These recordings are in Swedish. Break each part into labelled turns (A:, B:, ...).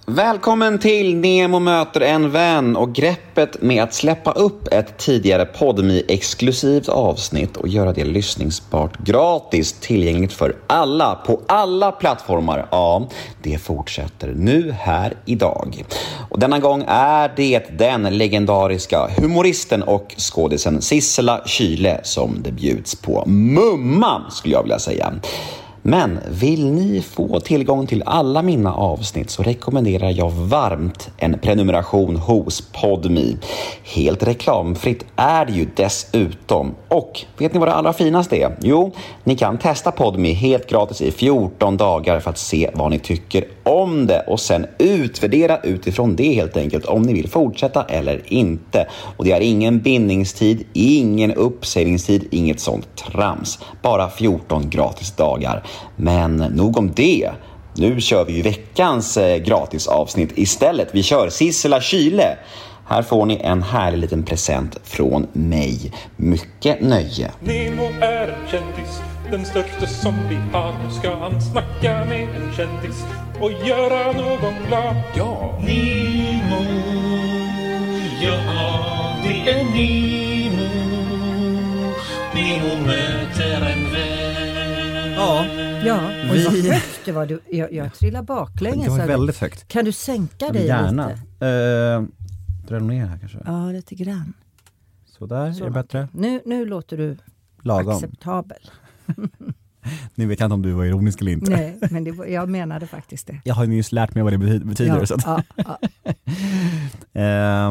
A: Välkommen till Nemo möter en vän och greppet med att släppa upp ett tidigare Podme-exklusivt avsnitt och göra det lyssningsbart gratis tillgängligt för alla på alla plattformar. Ja, det fortsätter nu här idag. Och denna gång är det den legendariska humoristen och skådisen Sissela Kyle som det bjuds på. Mumma skulle jag vilja säga. Men vill ni få tillgång till alla mina avsnitt så rekommenderar jag varmt en prenumeration hos Podme. Helt reklamfritt är det ju dessutom. Och vet ni vad det allra finaste är? Jo, ni kan testa Podme helt gratis i 14 dagar för att se vad ni tycker om det och sen utvärdera utifrån det helt enkelt om ni vill fortsätta eller inte. Och det är ingen bindningstid, ingen uppsägningstid, inget sånt trams. Bara 14 gratis dagar. Men nog om det. Nu kör vi ju veckans gratis avsnitt istället. Vi kör Sissela Kyle. Här får ni en härlig liten present från mig. Mycket nöje.
B: Nemo är en kändis, den största som vi har. Nu ska han snacka med en kändis och göra någon glad. Ja,
C: Nemo, ja det är Nemo. Nemo möter en vän.
D: Ja, och vad högt det var. Jag trillar baklänges.
E: Det var väldigt högt.
D: Kan du sänka dig
E: gärna.
D: lite?
E: Dra ner här kanske.
D: Ja, lite grann.
E: Sådär, är det bättre?
D: Nu låter du
E: lagom.
D: Acceptabel.
E: Nu vet jag inte om du var ironisk eller inte.
D: Nej, men jag menade faktiskt det.
E: Jag har ju just lärt mig vad det betyder.
D: Ja,
E: så att.
D: Ja.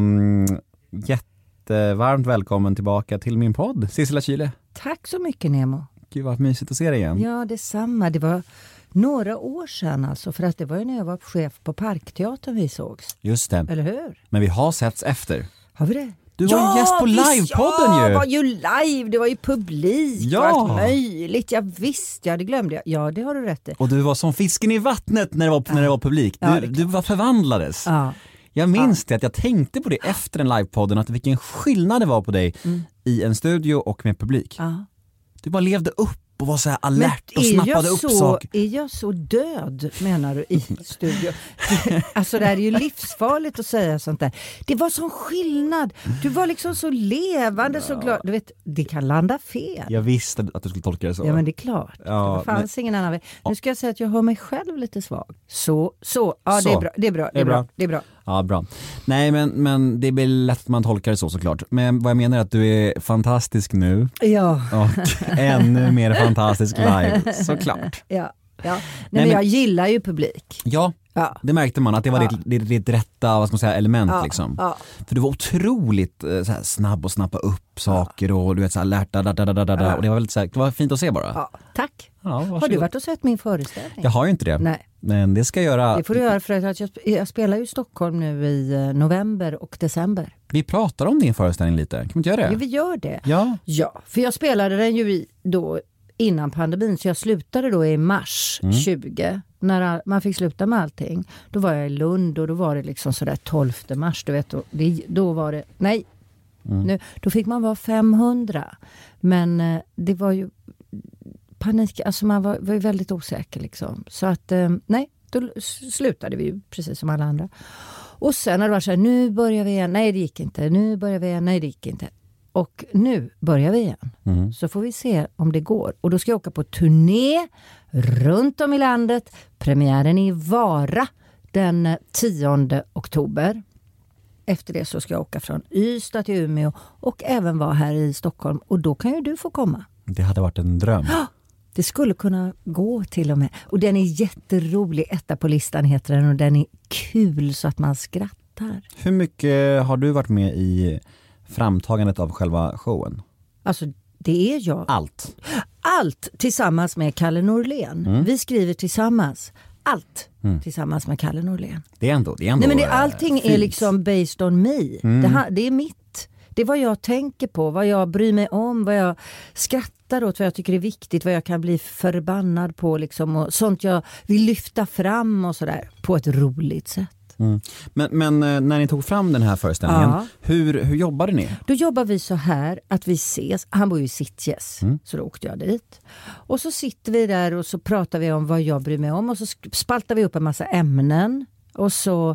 E: Jättevarmt välkommen tillbaka till min podd, Sissela Kyle.
D: Tack så mycket, Nemo.
E: Gud vad mysigt att se dig igen.
D: Ja, detsamma. Det var några år sedan alltså, för att det var ju när jag var chef på Parkteatern vi sågs.
E: Just det.
D: Eller hur?
E: Men vi har setts efter.
D: Har vi det?
E: Du var ju gäst på livepodden ju.
D: Ja, det var ju live, det var ju publik.
E: Ja.
D: Och allt möjligt. Jag visste, ja det glömde jag. Ja, det har du rätt i.
E: Och du var som fisken i vattnet när det var publik. Du var förvandlades.
D: Ja.
E: Jag minns det att jag tänkte på det efter den livepodden, att vilken skillnad det var på dig i en studio och med publik.
D: Ja.
E: Du bara levde upp och var så här alert och snappade upp saker.
D: Är jag så död, menar du, i studio? Alltså det är ju livsfarligt att säga sånt där. Det var sån skillnad. Du var liksom så levande, så glad. Du vet, det kan landa fel.
E: Jag visste att du skulle tolka det så.
D: Ja, men det är klart.
E: Ja,
D: det fanns ingen annan väg. Nu ska jag säga att jag hör mig själv lite svag. Så. Ja, det är bra.
E: Ja, bra. Nej, men det blir lätt att man tolkar det så såklart. Men vad jag menar är att du är fantastisk nu.
D: Ja.
E: Och ännu mer fantastisk live, såklart.
D: Ja. Nej, men jag gillar ju publik.
E: Ja, det märkte man att det var ditt rätta, vad ska man säga, element liksom.
D: Ja.
E: För du var otroligt så här, snabb och snappa upp saker och du vet så här lärt och det var väldigt så här, det var fint att se bara.
D: Ja, tack.
E: Ja,
D: har du varit och sett min föreställning?
E: Jag har ju inte det.
D: Nej.
E: Men det ska jag göra.
D: Det får du göra för att jag spelar ju i Stockholm nu i november och december.
E: Vi pratar om din föreställning lite. Kan vi inte göra det?
D: Ja, vi gör det.
E: Ja,
D: för jag spelade den ju då innan pandemin, så jag slutade då i mars 20 när man fick sluta med allting. Då var jag i Lund och då var det liksom sådär 12 mars, du vet, då var det, nu, då fick man vara 500, men det var ju panik, alltså man var ju väldigt osäker liksom, så att då slutade vi ju precis som alla andra. Och sen när det var så här, nu börjar vi igen, nej det gick inte, nu börjar vi igen, nej det gick inte. Och nu börjar vi igen. Så får vi se om det går. Och då ska jag åka på turné runt om i landet. Premiären i Vara den 10 oktober. Efter det så ska jag åka från Ystad till Umeå och även vara här i Stockholm. Och då kan ju du få komma.
E: det hade varit en dröm.
D: Det skulle kunna gå till och med. Och den är jätterolig. Etta på listan heter den och den är kul så att man skrattar.
E: Hur mycket har du varit med i framtagandet av själva showen?
D: Alltså det är jag. Allt tillsammans med Kalle Norlén. Vi skriver tillsammans. Allt tillsammans med Kalle Norlén.
E: Det är ändå
D: nej, men allting
E: fint.
D: är liksom based on me. Det är mitt. Det är vad jag tänker på, vad jag bryr mig om, vad jag skrattar åt, vad jag tycker är viktigt, vad jag kan bli förbannad på liksom, och sånt jag vill lyfta fram och sådär på ett roligt sätt.
E: Men när ni tog fram den här föreställningen, hur jobbade ni?
D: Då jobbar vi så här att vi ses. Han bor ju i Sitges, så då åkte jag dit. Och så sitter vi där och så pratar vi om vad jag bryr mig om och så spaltar vi upp en massa ämnen. Och så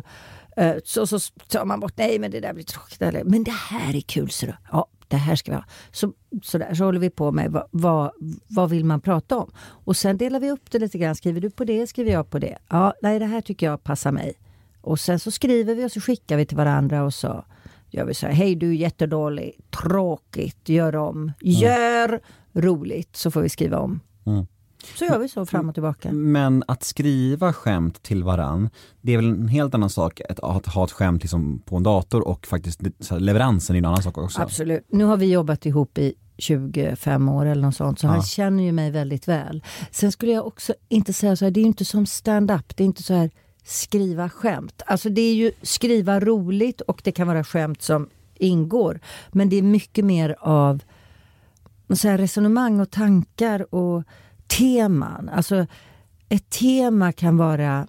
D: tar man bort, nej men det där blir tråkigt. Eller, men det här är kul, så då. Ja, det här ska vi ha. Så håller vi på med vad vill man prata om. Och sen delar vi upp det lite grann. Skriver du på det, skriver jag på det. Ja, nej det här tycker jag passar mig. Och sen så skriver vi och så skickar vi till varandra och så gör vi så här, hej du är jättedålig, tråkigt, gör om. Gör roligt, så får vi skriva om. Så gör vi så fram och tillbaka.
E: Men att skriva skämt till varann, det är väl en helt annan sak att ha ett skämt liksom på en dator, och faktiskt så leveransen är en annan sak också.
D: Absolut. Nu har vi jobbat ihop i 25 år eller något sånt, så han känner ju mig väldigt väl. Sen skulle jag också inte säga så här, det är ju inte som stand-up, det är inte så här skriva skämt. Alltså det är ju skriva roligt och det kan vara skämt som ingår. Men det är mycket mer av så här resonemang och tankar och teman. Alltså ett tema kan vara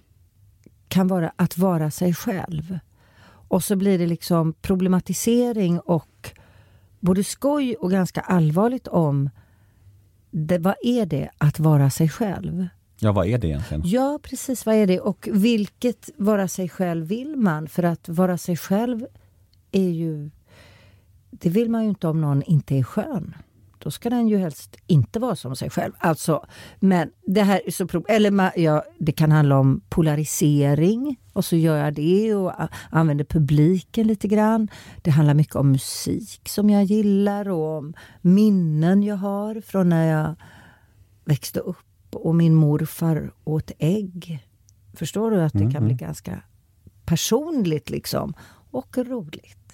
D: att vara sig själv. Och så blir det liksom problematisering och både skoj och ganska allvarligt om vad är det att vara sig själv?
E: Ja, vad är det egentligen?
D: Ja, precis, vad är det? Och vilket vara sig själv vill man? För att vara sig själv är ju, det vill man ju inte om någon inte är skön. Då ska den ju helst inte vara som sig själv. Alltså, men det här är så det kan handla om polarisering, och så gör jag det och använder publiken lite grann. Det handlar mycket om musik som jag gillar och om minnen jag har från när jag växte upp och min morfar åt ägg. Förstår du att det kan bli ganska personligt liksom, och roligt.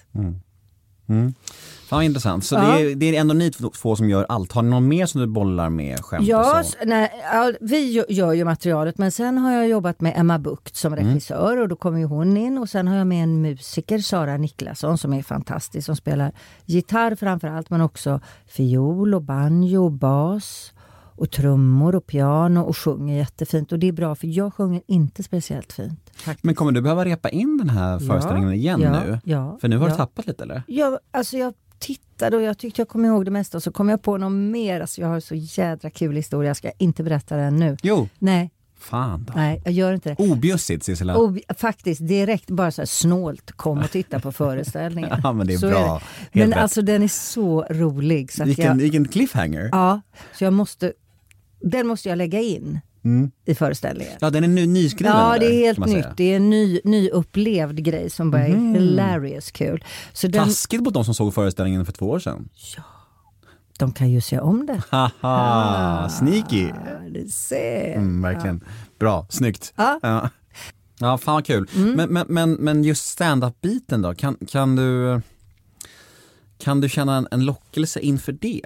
E: Fan, intressant. Så det är ändå ni två som gör allt. Har ni någon mer som du bollar med skämt?
D: Ja, vi gör ju materialet, men sen har jag jobbat med Emma Bucht som regissör, och då kommer ju hon in, och sen har jag med en musiker, Sara Niklasson, som är fantastisk, som spelar gitarr framförallt, men också fiol och banjo och bas och trummor och piano, och sjunger jättefint. Och det är bra, för jag sjunger inte speciellt fint. Faktiskt.
E: Men kommer du behöva repa in den här föreställningen igen nu?
D: Ja.
E: För nu har du tappat lite, eller?
D: Ja, alltså jag tittade och jag tyckte jag kom ihåg det mesta, och så kom jag på något mer. Alltså jag har så jädra kul historia, jag ska inte berätta den nu.
E: Jo.
D: Nej.
E: Fan då.
D: Nej, jag gör inte det.
E: Objussigt, Sissela.
D: Faktiskt, direkt bara så här snålt, kom och titta på föreställningen.
E: Ja, men det är
D: så
E: bra.
D: Är det. Men alltså den är så rolig. Så att
E: vilken cliffhanger.
D: Ja, så den måste jag lägga in i föreställningen.
E: Ja, den är nyskriven.
D: Ja, det är helt nytt. Det är en ny upplevd grej som bara är hilarious kul. Så
E: taskigt mot de som såg föreställningen för 2 år sedan.
D: Ja, de kan ju se om det.
E: Haha, sneaky.
D: Du ser.
E: Verkligen. Bra, snyggt.
D: Ja.
E: Ja, fan vad kul. Men just stand-up-biten då, kan du känna en lockelse inför det?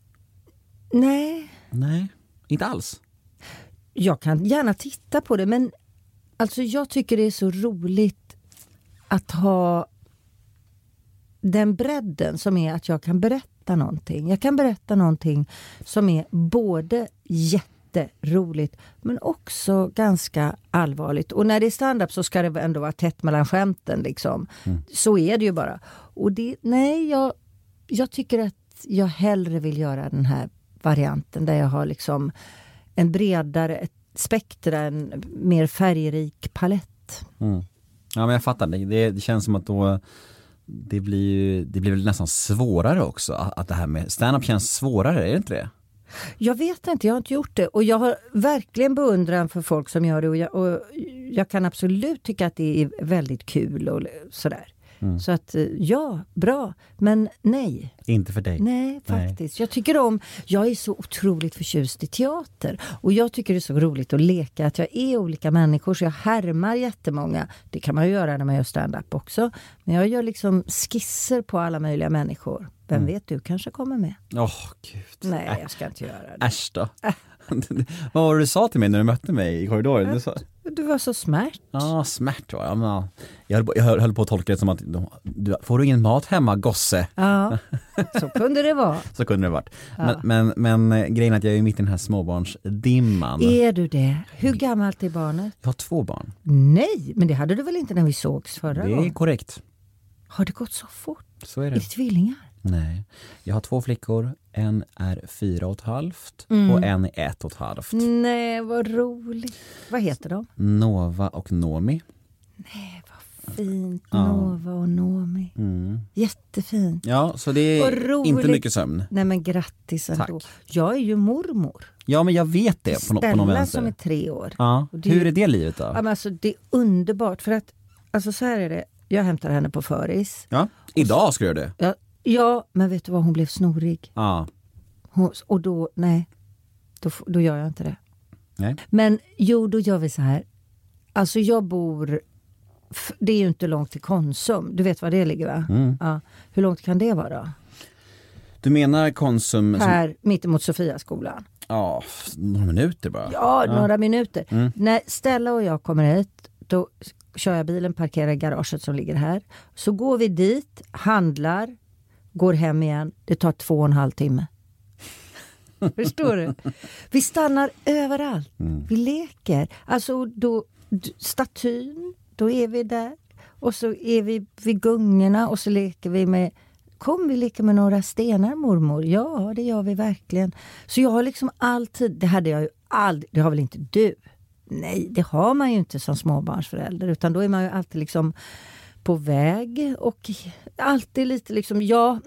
E: Nej, inte alls.
D: Jag kan gärna titta på det, men alltså jag tycker det är så roligt att ha den bredden som är att jag kan berätta någonting. Jag kan berätta någonting som är både jätteroligt men också ganska allvarligt. Och när det är stand-up så ska det ändå vara tätt mellan skämten liksom. Så är det ju bara. Och jag tycker att jag hellre vill göra den här varianten där jag har liksom en bredare spektra, en mer färgrik palett.
E: Ja, men jag fattar. Det känns som att då det blir väl nästan svårare också. Att det här med stand-up känns svårare, är det inte det?
D: Jag vet inte, jag har inte gjort det. Och jag har verkligen beundran för folk som gör det. Och jag kan absolut tycka att det är väldigt kul och sådär. Så att ja, bra. Men nej.
E: Inte för dig.
D: Nej, faktiskt. Jag är så otroligt förtjust i teater. Och jag tycker det är så roligt att leka att jag är olika människor. Så jag härmar jättemånga. Det kan man ju göra när man gör stand-up också. Men jag gör liksom skisser på alla möjliga människor. Vem vet, du kanske kommer med.
E: Gud.
D: Nej, jag ska inte göra det.
E: Äsch då. Vad var det du sa till mig när du mötte mig i korridoren?
D: Du var så smärt.
E: Ja, smärt var jag. Jag höll på att tolka det som att får du ingen mat hemma, gosse?
D: Ja, så kunde det vara.
E: Så kunde det varit.
D: Ja.
E: Men grejen är att jag är mitt i den här småbarnsdimman.
D: Är du det? Hur gammalt är barnet?
E: Jag har 2 barn.
D: Nej, men det hade du väl inte när vi sågs förra gången?
E: Det är korrekt.
D: Har det gått så fort?
E: Så är det.
D: Är det tvillingar?
E: Nej, jag har 2 flickor. En är 4,5 och en är 1,5.
D: Nej, vad roligt. Vad heter de?
E: Nova och Nomi.
D: Nej, vad fint. Nova och Nomi. Jättefint.
E: Ja, så det är inte mycket sömn.
D: Nej, men grattis ändå. Jag är ju mormor.
E: Ja, men jag vet det på någon
D: Stella
E: vänster.
D: som är 3 år.
E: Ja. Hur är det livet då?
D: Ja, men alltså, det är underbart för att, alltså så här är det. Jag hämtar henne på föris.
E: Ja, idag ska du göra det.
D: Ja, men vet du vad, hon blev snorig.
E: Ja.
D: Och då, nej, då gör jag inte det.
E: Nej.
D: Men jo, då gör vi så här. Alltså jag bor, det är ju inte långt till Konsum. Du vet var det ligger, va? Ja. Hur långt kan det vara då?
E: Du menar Konsum?
D: Här, mittemot Sofiaskolan.
E: Ja, några minuter bara.
D: Ja, några minuter. När Stella och jag kommer hit, då kör jag bilen, parkerar i garaget som ligger här. Så går vi dit, handlar, går hem igen. Det tar 2,5 timme. Förstår du? Vi stannar överallt. Vi leker. Alltså då, statyn, då är vi där. Och så är vi vid gungorna och så leker vi med... vi leker med några stenar, mormor. Ja, det gör vi verkligen. Så jag har liksom alltid... Det hade jag ju aldrig... Det har väl inte du? Nej, det har man ju inte som småbarnsförälder. Utan då är man ju alltid liksom på väg. Och alltid lite liksom...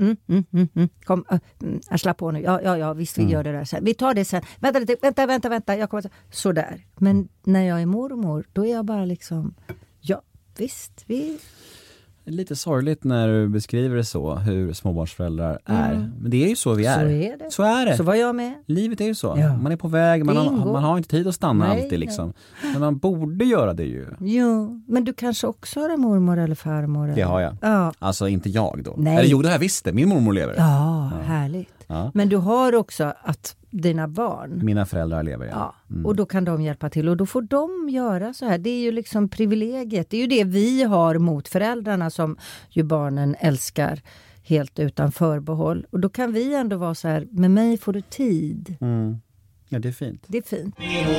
D: Kom, slapp på nu. Ja, visst vi gör det där sen. Vi tar det sen. Vänta. Jag kommer sådär. Men när jag är mormor, då är jag bara liksom... Ja, visst, vi...
E: Det är lite sorgligt när du beskriver det så, hur småbarnsföräldrar är. Men det är ju så vi är.
D: Så är det.
E: Så är det.
D: Så var jag med.
E: Livet är ju så.
D: Ja.
E: Man är på väg, man har inte tid att stanna alltid liksom. Men man borde göra det ju.
D: Jo, men du kanske också har en mormor eller farmor?
E: Det har jag.
D: Ja.
E: Alltså inte jag då.
D: Nej.
E: Eller jo, det här visste. Min mormor lever.
D: Ja, härligt.
E: Ja.
D: Men du har också att dina barn...
E: Mina föräldrar lever,
D: ja. Och då kan de hjälpa till och då får de göra så här. Det är ju liksom privilegiet. Det är ju det vi har mot föräldrarna som ju barnen älskar helt utan förbehåll. Och då kan vi ändå vara så här, med mig får du tid.
E: Ja, det är fint.
D: Det är fint.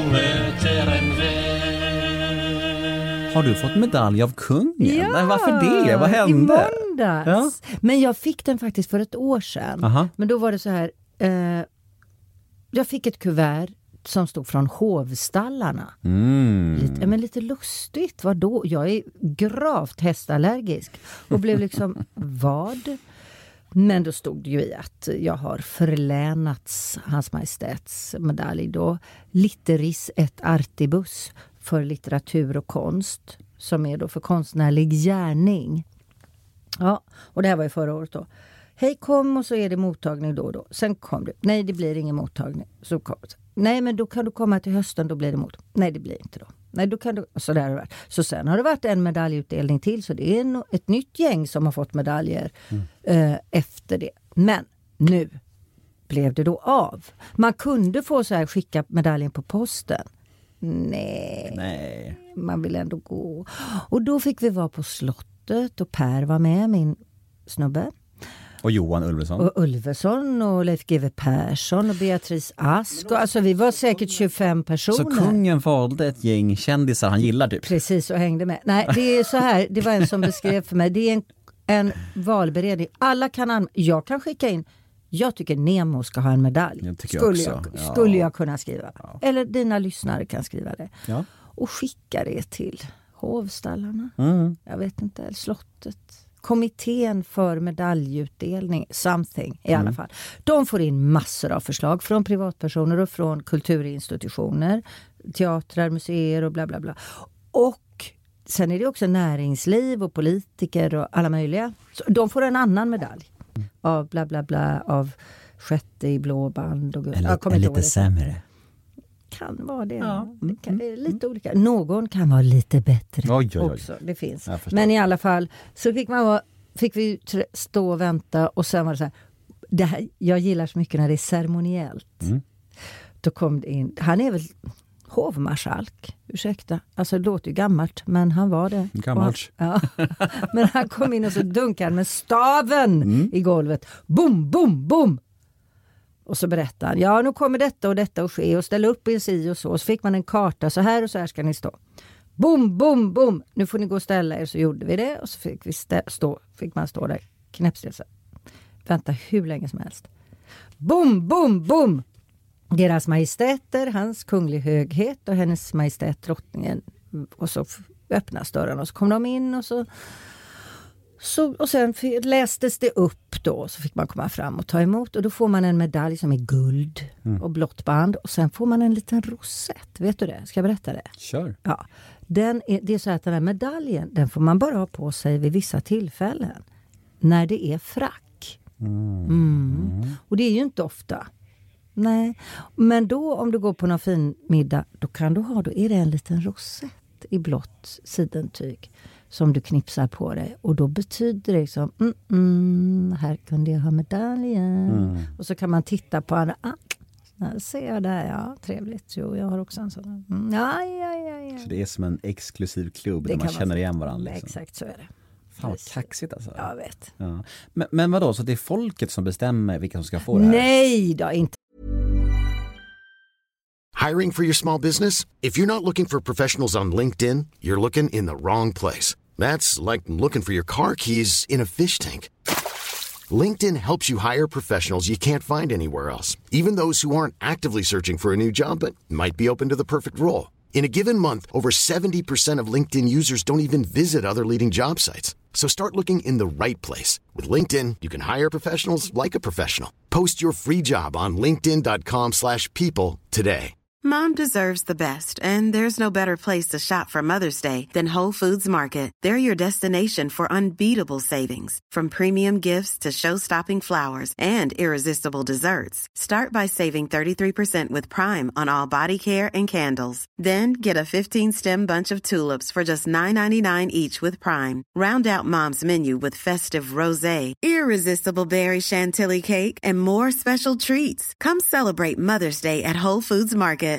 E: Har du fått medalj av kungen?
D: Ja,
E: nej, varför det? Vad hände?
D: I måndags. Ja. Men jag fick den faktiskt för ett år sedan.
E: Aha.
D: Men då var det så här... jag fick ett kuvert som stod från hovstallarna. Lite lustigt. Vadå? Jag är gravt hästallergisk. Och blev liksom, vad? Men då stod det ju i att jag har förlänats Hans Majestäts medalj då. Litteris et artibus för litteratur och konst. Som är då för konstnärlig gärning. Ja, och det här var ju förra året då. Hej, kom och så är det mottagning då och då. Sen kom du. Nej, det blir ingen mottagning. Så kom. Nej, men då kan du komma till hösten, då blir det mottagning. Nej, det blir inte då. Nej, då kan du... Så där har det varit. Så sen har det varit en medaljutdelning till. Så det är ett nytt gäng som har fått medaljer efter det. Men nu blev det då av. Man kunde få så här skicka medaljen på posten. Nej. Man vill ändå gå. Och då fick vi vara på slottet och Per var med, min snubbe.
E: Och Johan Ulveson.
D: Och Ulveson och Leif GW Persson och Beatrice Ask. Och, vi var säkert 25 personer.
E: Så kungen valde ett gäng kändisar han gillar typ.
D: Precis, och hängde med. Nej, det är så här. Det var en som beskrev för mig. Det är en valberedning. Alla kan jag kan skicka in. Jag tycker Nemo ska ha en medalj. Skulle jag kunna skriva. Ja. Eller dina lyssnare kan skriva det. Ja. Och skicka det till hovstallarna. Jag vet inte, slottet. Kommittén för medaljutdelning, something i alla fall. De får in massor av förslag från privatpersoner och från kulturinstitutioner, teatrar, museer och bla bla bla. Och sen är det också näringsliv och politiker och alla möjliga. Så de får en annan medalj av bla bla bla, av sjätte i blåband. Och
E: lite sämre.
D: Kan vara det. Ja. Det är lite olika. Någon kan vara lite bättre också. Det finns. Men i alla fall så fick vi stå och vänta och sen var det så här. Det här, jag gillar så mycket när det är ceremoniellt. Då kom det in. Han är väl hovmarskalk. Ursäkta. Alltså det låter ju gammalt, men han var det.
E: Gammalt.
D: Men han kom in och så dunkade han med staven i golvet. Boom, boom, boom. Och så berättade han, ja nu kommer detta och detta att ske och ställa upp i si och så. Och så fick man en karta, så här ska ni stå. Boom, boom, boom. Nu får ni gå och ställa er. Så gjorde vi det och så fick man stå där knäppstill. Vänta hur länge som helst. Boom, boom, boom. Deras majestäter, hans kunglig höghet och hennes majestät drottningen. Och så öppnas dörren och så kom de in och och sen lästes det upp då, så fick man komma fram och ta emot, och då får man en medalj som är guld och blått band, och sen får man en liten rosett. Vet du det? Ska jag berätta det?
E: Kör.
D: Ja. Det är så att den här medaljen, den får man bara ha på sig vid vissa tillfällen. När det är frack. Och det är ju inte ofta. Nej. Men då om du går på någon fin middag, då är det en liten rosett i blått sidentyg som du knipsar på dig. Och då betyder det liksom, här kunde jag ha medaljen. Och så kan man titta på andra. Där ser jag där, ja, trevligt. Jo, jag har också en sån. Ja.
E: Så det är som en exklusiv klubb där man känner igen varandra.
D: Liksom. Exakt, så är det.
E: Fan vad kaxigt alltså.
D: Jag vet.
E: Ja. Men vadå, så det är folket som bestämmer vilka som ska få det här?
D: Nej då, inte.
F: Hiring for your small business? If you're not looking for professionals on LinkedIn, you're looking in the wrong place. That's like looking for your car keys in a fish tank. LinkedIn helps you hire professionals you can't find anywhere else, even those who aren't actively searching for a new job but might be open to the perfect role. In a given month, over 70% of LinkedIn users don't even visit other leading job sites. So start looking in the right place. With LinkedIn, you can hire professionals like a professional. Post your free job on linkedin.com/people today.
G: Mom deserves the best, and there's no better place to shop for Mother's Day than Whole Foods Market. They're your destination for unbeatable savings, from premium gifts to show-stopping flowers and irresistible desserts. Start by saving 33% with Prime on all body care and candles. Then get a 15-stem bunch of tulips for just $9.99 each with Prime. Round out Mom's menu with festive rosé, irresistible berry chantilly cake, and more special treats. Come celebrate Mother's Day at Whole Foods Market.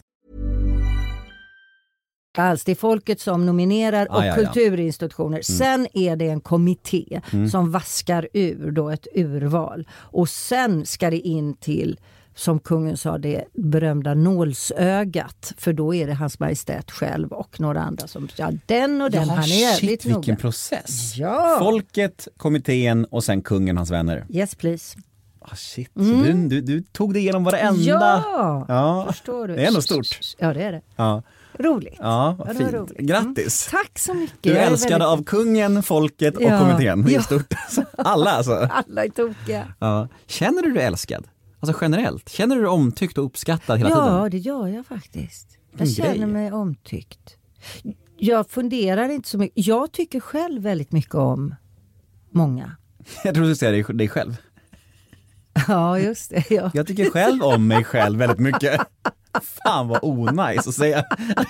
D: Alls, det är folket som nominerar och kulturinstitutioner. Sen är det en kommitté som vaskar ur då ett urval. Och sen ska det in till, som kungen sa, det berömda nålsögat. För då är det hans majestät själv och några andra som, den och den, han är jävligt noga.
E: Vilken process.
D: Ja.
E: Folket, kommittén och sen kungen, hans vänner.
D: Yes, please.
E: Shit, så du tog det igenom varenda.
D: Ja, förstår du.
E: Det är ändå stort.
D: Ja, det är det.
E: Ja.
D: Roligt.
E: Ja, vad fint.
D: Roligt.
E: Grattis.
D: Tack så mycket.
E: Du är älskad av kungen, folket och kommittén. Det är stort. Alla alltså.
D: Alla är tokiga.
E: Ja. Känner du dig älskad? Alltså generellt. Känner du dig omtyckt och uppskattad hela tiden?
D: Ja, det gör jag faktiskt. Jag känner mig omtyckt. Jag funderar inte så mycket. Jag tycker själv väldigt mycket om många.
E: Jag tror du säger dig själv.
D: Ja, just det. Ja.
E: Jag tycker själv om mig själv väldigt mycket. Fan vad onajs att säga.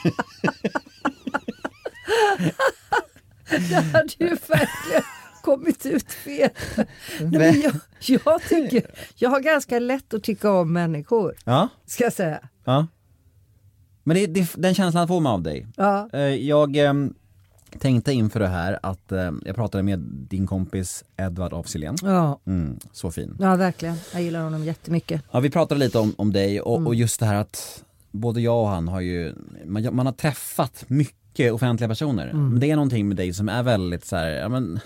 D: Det hade ju verkligen kommit ut fel. Nej, men jag har ganska lätt att tycka om människor.
E: Ja.
D: Ska jag säga.
E: Ja. Men den känslan får man av dig.
D: Ja.
E: Jag tänkte inför det här att jag pratade med din kompis Edvard af Sillén.
D: Ja.
E: Så fin.
D: Ja, verkligen. Jag gillar honom jättemycket.
E: Ja, vi pratade lite om dig och just det här att både jag och han har ju, man har träffat mycket offentliga personer. Men det är någonting med dig som är väldigt så här, ja men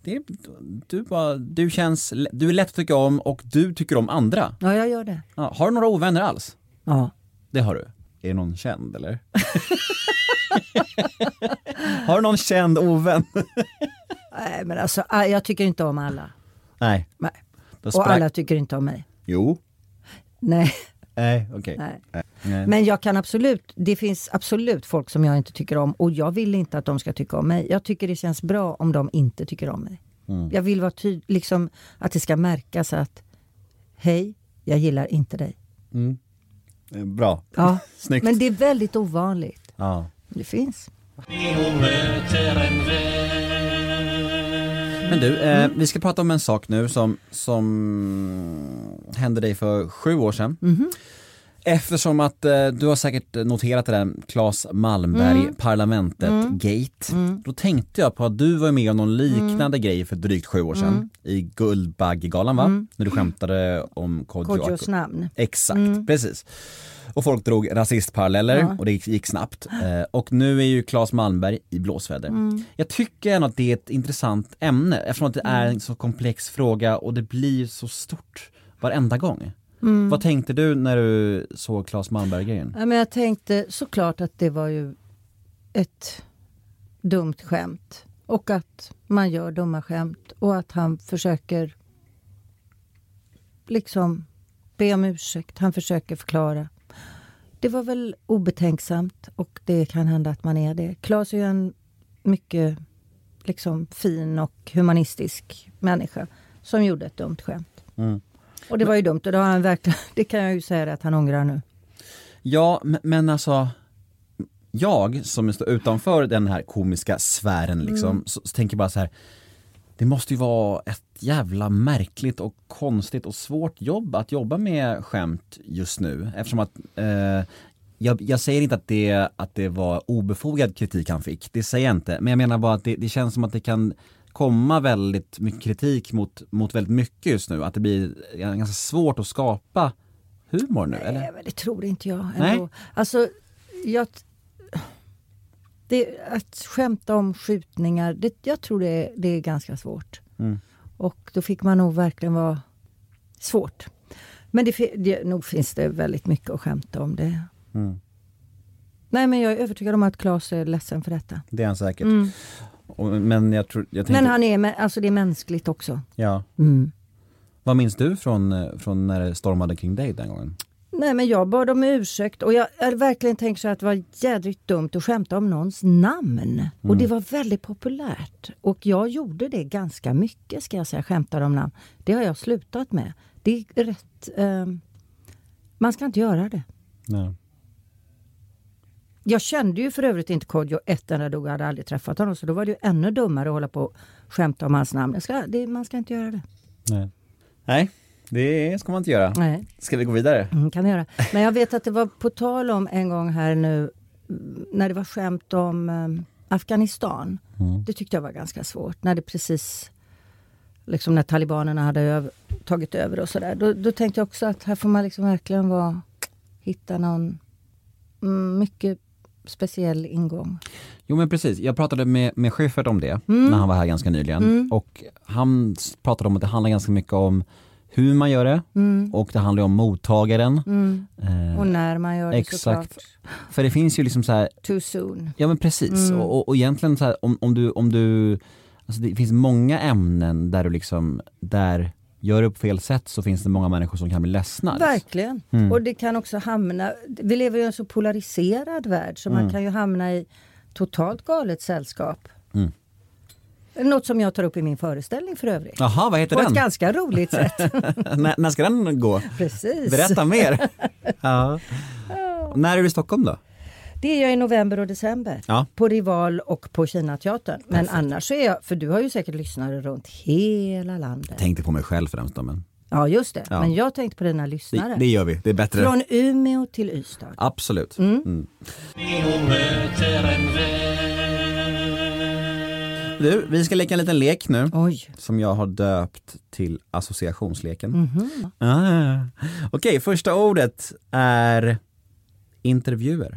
E: du är lätt att tycka om och du tycker om andra.
D: Ja, jag gör det.
E: Ja, har du några ovänner alls?
D: Ja.
E: Det har du. Är det någon känd eller? Har du någon känd ovän?
D: Nej, men alltså jag tycker inte om alla.
E: Nej.
D: Och alla tycker inte om mig.
E: Jo.
D: Nej.
E: Nej, okej.
D: Nej. Men jag kan det finns absolut folk som jag inte tycker om och jag vill inte att de ska tycka om mig. Jag tycker det känns bra om de inte tycker om mig. Jag vill vara liksom att det ska märkas att hej, jag gillar inte dig.
E: Bra.
D: Ja.
E: Snyggt.
D: Men det är väldigt ovanligt.
E: Ja.
D: Det finns.
E: Men du, vi ska prata om en sak nu som hände dig för 7 år sedan. Eftersom att du har säkert noterat det där Claes Malmberg parlamentet gate. Då tänkte jag på att du var med om någon liknande grej för drygt 7 år sedan i Guldbaggegalan, va? När du skämtade om
D: Kodjos namn.
E: Exakt, precis. Och folk drog rasistparalleller och det gick snabbt. Och nu är ju Claes Malmberg i blåsväder. Jag tycker ändå att det är ett intressant ämne eftersom att det är en så komplex fråga och det blir så stort varenda gång. Vad tänkte du när du såg Claes Malmberg-grejen?
D: Ja, men jag tänkte såklart att det var ju ett dumt skämt. Och att man gör dumma skämt. Och att han försöker liksom be om ursäkt. Han försöker förklara. Det var väl obetänksamt. Och det kan hända att man är det. Claes är ju en mycket liksom fin och humanistisk människa. Som gjorde ett dumt skämt.
E: Mm.
D: Och det var ju dumt. Och det, har han verkligen, det kan jag ju säga att han ångrar nu.
E: Ja, men alltså... Jag som står utanför den här komiska sfären liksom, så tänker bara så här: det måste ju vara ett jävla märkligt och konstigt och svårt jobb att jobba med skämt just nu. Eftersom att jag säger inte att det var obefogad kritik han fick. Det säger jag inte. Men jag menar bara att det känns som att det kan komma väldigt mycket kritik mot väldigt mycket just nu. Att det blir ganska svårt att skapa humor nu, eller?
D: Nej, men det tror inte jag ändå.
E: Nej.
D: Alltså, att skämta om skjutningar, jag tror det är ganska svårt.
E: Mm.
D: Och då fick man nog verkligen vara svårt. Men nog finns det väldigt mycket att skämta om det.
E: Mm.
D: Nej, men jag är övertygad om att Claes är ledsen för detta.
E: Det är han säkert.
D: Mm.
E: Men jag tänkte...
D: Men han är, alltså det är mänskligt också.
E: Ja.
D: Mm.
E: Vad minns du från när det stormade kring dig den gången?
D: Nej, men jag bad om ursäkt och jag verkligen tänkt så att det var jädrigt dumt att skämta om någons namn. Och det var väldigt populärt. Och jag gjorde det ganska mycket, ska jag säga, skämtar om namn. Det har jag slutat med. Det är rätt... man ska inte göra det.
E: Nej.
D: Jag kände ju för övrigt inte Kodjo ett enda dag, jag hade aldrig träffat honom. Så då var det ju ännu dummare att hålla på och skämta om hans namn. Man ska inte göra det.
E: Nej. Det ska man inte göra.
D: Nej.
E: Ska vi gå vidare?
D: Kan vi göra. Men jag vet att det var på tal om en gång här nu när det var skämt om Afghanistan. Det tyckte jag var ganska svårt. När det precis, liksom när talibanerna hade tagit över och sådär. Då tänkte jag också att här får man liksom verkligen hitta någon mycket speciell ingång.
E: Jo, men precis. Jag pratade med Schyffert om det när han var här ganska nyligen. Och han pratade om att det handlar ganska mycket om hur man gör det och det handlar om mottagaren.
D: Och när man gör det,
E: exakt.
D: såklart.
E: För det finns ju liksom så här...
D: Too soon.
E: Ja, men precis. Och egentligen så här, om du alltså det finns många ämnen där du liksom gör upp fel sätt, så finns det många människor som kan bli ledsna.
D: Verkligen. Och det kan också hamna... Vi lever ju i en så polariserad värld så man kan ju hamna i totalt galet sällskap. Något som jag tar upp i min föreställning för övrigt.
E: Jaha, vad heter
D: På
E: den?
D: ett ganska roligt sätt.
E: När ska den gå?
D: Precis.
E: Berätta mer. Ja. När är du i Stockholm då?
D: Det är jag i november och december.
E: Ja.
D: På Rival och på Kinateatern. Men annars är jag... För du har ju säkert lyssnare runt hela landet.
E: Jag tänkte på mig själv främst då, men...
D: Ja, just det.
E: Ja.
D: Men jag tänkte på dina lyssnare.
E: Det gör vi. Det är bättre.
D: Från Umeå till Ystad.
E: Absolut. Du, vi ska leka en liten lek nu.
D: Oj.
E: Som jag har döpt till associationsleken. Okej, första ordet är intervjuer.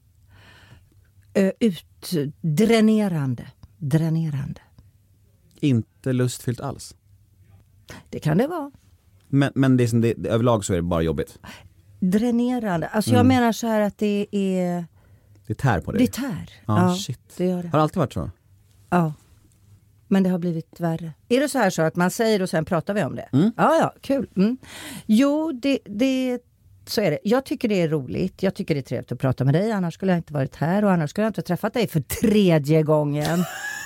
D: Dränerande. Dränerande.
E: Inte lustfyllt alls.
D: Det kan det vara.
E: Men det överlag så är det bara jobbigt.
D: Dränerande. Alltså jag menar så här att det är...
E: Det tär på dig.
D: Det tär.
E: Ja, shit.
D: Det gör det.
E: Har det alltid varit så?
D: Ja. Men det har blivit värre. Är det så här så att man säger och sen pratar vi om det? Ja, kul. Jo, det så är det. Jag tycker det är roligt. Jag tycker det är trevligt att prata med dig. Annars skulle jag inte varit här och annars skulle jag inte ha träffat dig för 3:e gången.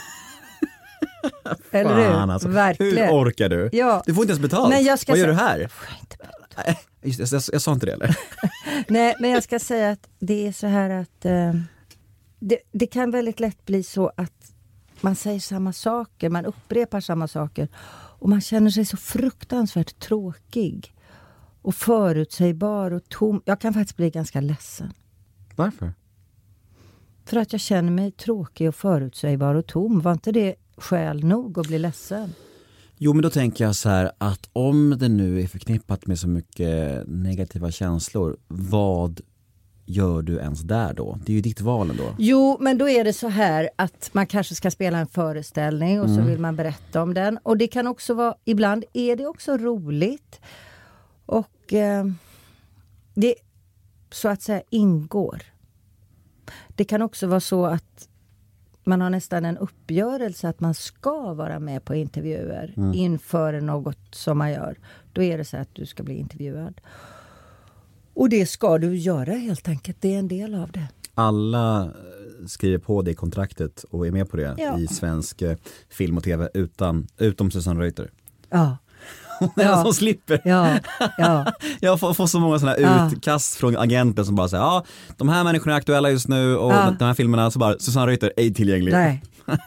D: Eller hur?
E: Alltså.
D: Verkligen.
E: Hur orkar du?
D: Ja.
E: Du får inte ens betalt.
D: Men jag ska
E: vad gör du här?
D: Får jag inte betalt?
E: Just det, jag sa inte det eller?
D: Nej, men jag ska säga att det är så här att det kan väldigt lätt bli så att man säger samma saker, man upprepar samma saker och man känner sig så fruktansvärt tråkig och förutsägbar och tom. Jag kan faktiskt bli ganska ledsen.
E: Varför?
D: För att jag känner mig tråkig och förutsägbar och tom. Var inte det skäl nog att bli ledsen?
E: Jo, men då tänker jag så här att om det nu är förknippat med så mycket negativa känslor, vad gör du ens där då? Det är ju ditt val ändå.
D: Jo, men då är det så här att man kanske ska spela en föreställning och så vill man berätta om den. Och det kan också vara, ibland är det också roligt. Och det så att säga ingår. Det kan också vara så att man har nästan en uppgörelse att man ska vara med på intervjuer inför något som man gör. Då är det så att du ska bli intervjuad. Och det ska du göra helt enkelt. Det är en del av det.
E: Alla skriver på det kontraktet och är med på det i svensk film och tv utom Susanne Reuter.
D: Ja.
E: Hon är den som slipper.
D: Ja.
E: Jag får så många sådana utkast från agenten som bara säger de här människorna är aktuella just nu och de här filmerna så bara Susanne Reuter är tillgänglig.
D: Nej.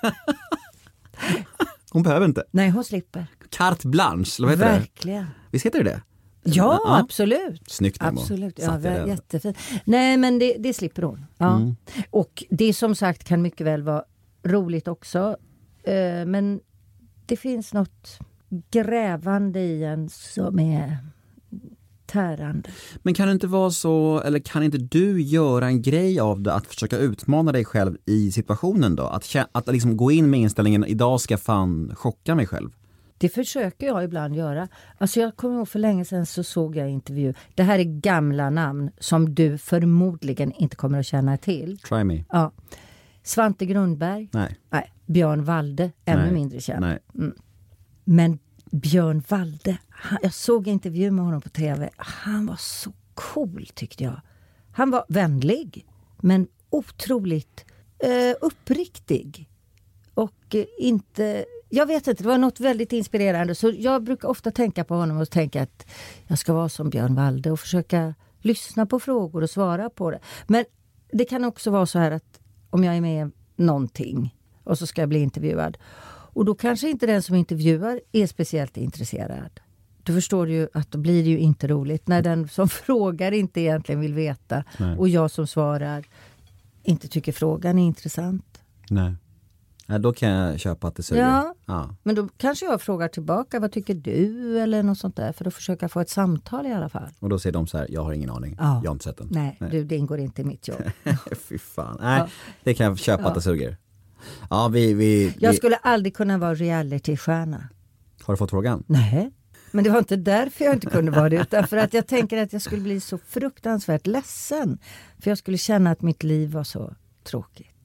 E: Hon behöver inte.
D: Nej, hon slipper.
E: Carte blanche, vad heter
D: Verkligen.
E: det? Visst heter det?
D: Ja, absolut.
E: Snyggt, Nemo.
D: Absolut, jättefint. Nej, men det slipper hon. Ja. Och det som sagt kan mycket väl vara roligt också. Men det finns något grävande i en som är tärande.
E: Men kan det inte vara så, eller kan inte du göra en grej av det att försöka utmana dig själv i situationen då? Att liksom gå in med inställningen, idag ska fan chocka mig själv.
D: Det försöker jag ibland göra. Alltså jag kommer ihåg för länge sedan så såg jag en intervju. Det här är gamla namn som du förmodligen inte kommer att känna till.
E: Try me.
D: Ja. Svante Grundberg.
E: Nej.
D: Björn Walde, ännu mindre känd.
E: Nej.
D: Men Björn Walde, jag såg en intervju med honom på tv. Han var så cool tyckte jag. Han var vänlig men otroligt uppriktig. Och inte... Jag vet inte, det var något väldigt inspirerande. Så jag brukar ofta tänka på honom och tänka att jag ska vara som Björn Walde och försöka lyssna på frågor och svara på det. Men det kan också vara så här att om jag är med i någonting och så ska jag bli intervjuad. Och då kanske inte den som intervjuar är speciellt intresserad. Du förstår ju att då blir det ju inte roligt när den som frågar inte egentligen vill veta. Nej. Och jag som svarar inte tycker frågan är intressant.
E: Nej. Ja, då kan jag köpa att det suger.
D: Ja, men då kanske jag frågar tillbaka, vad tycker du eller något sånt där, för att försöka få ett samtal i alla fall.
E: Och då säger de så här, jag har ingen aning, jag har inte sett den.
D: Nej. Du, det ingår inte i mitt jobb.
E: Fy fan, nej, det kan jag köpa att det suger. Ja,
D: jag skulle aldrig kunna vara reality-stjärna.
E: Har du fått frågan?
D: Nej, men det var inte därför jag inte kunde vara det, utan för att jag tänker att jag skulle bli så fruktansvärt ledsen. För jag skulle känna att mitt liv var så tråkigt.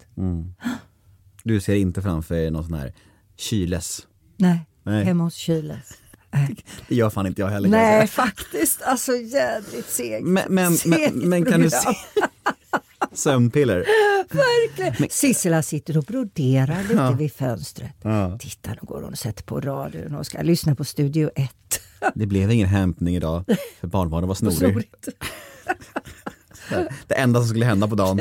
E: Du ser inte framför någon sån här Kyles?
D: Nej. Hemma hos Kyles.
E: Det gör fan inte jag heller.
D: Nej, faktiskt. Alltså jädrigt segt.
E: Men kan du se... Sömnpiller.
D: Verkligen. Sissela sitter och broderar lite vid fönstret. Titta, nu går hon och sätter på radion och ska lyssna på Studio 1.
E: Det blev ingen hämtning idag, för barnbarnen var snorig. Det enda som skulle hända på dagen.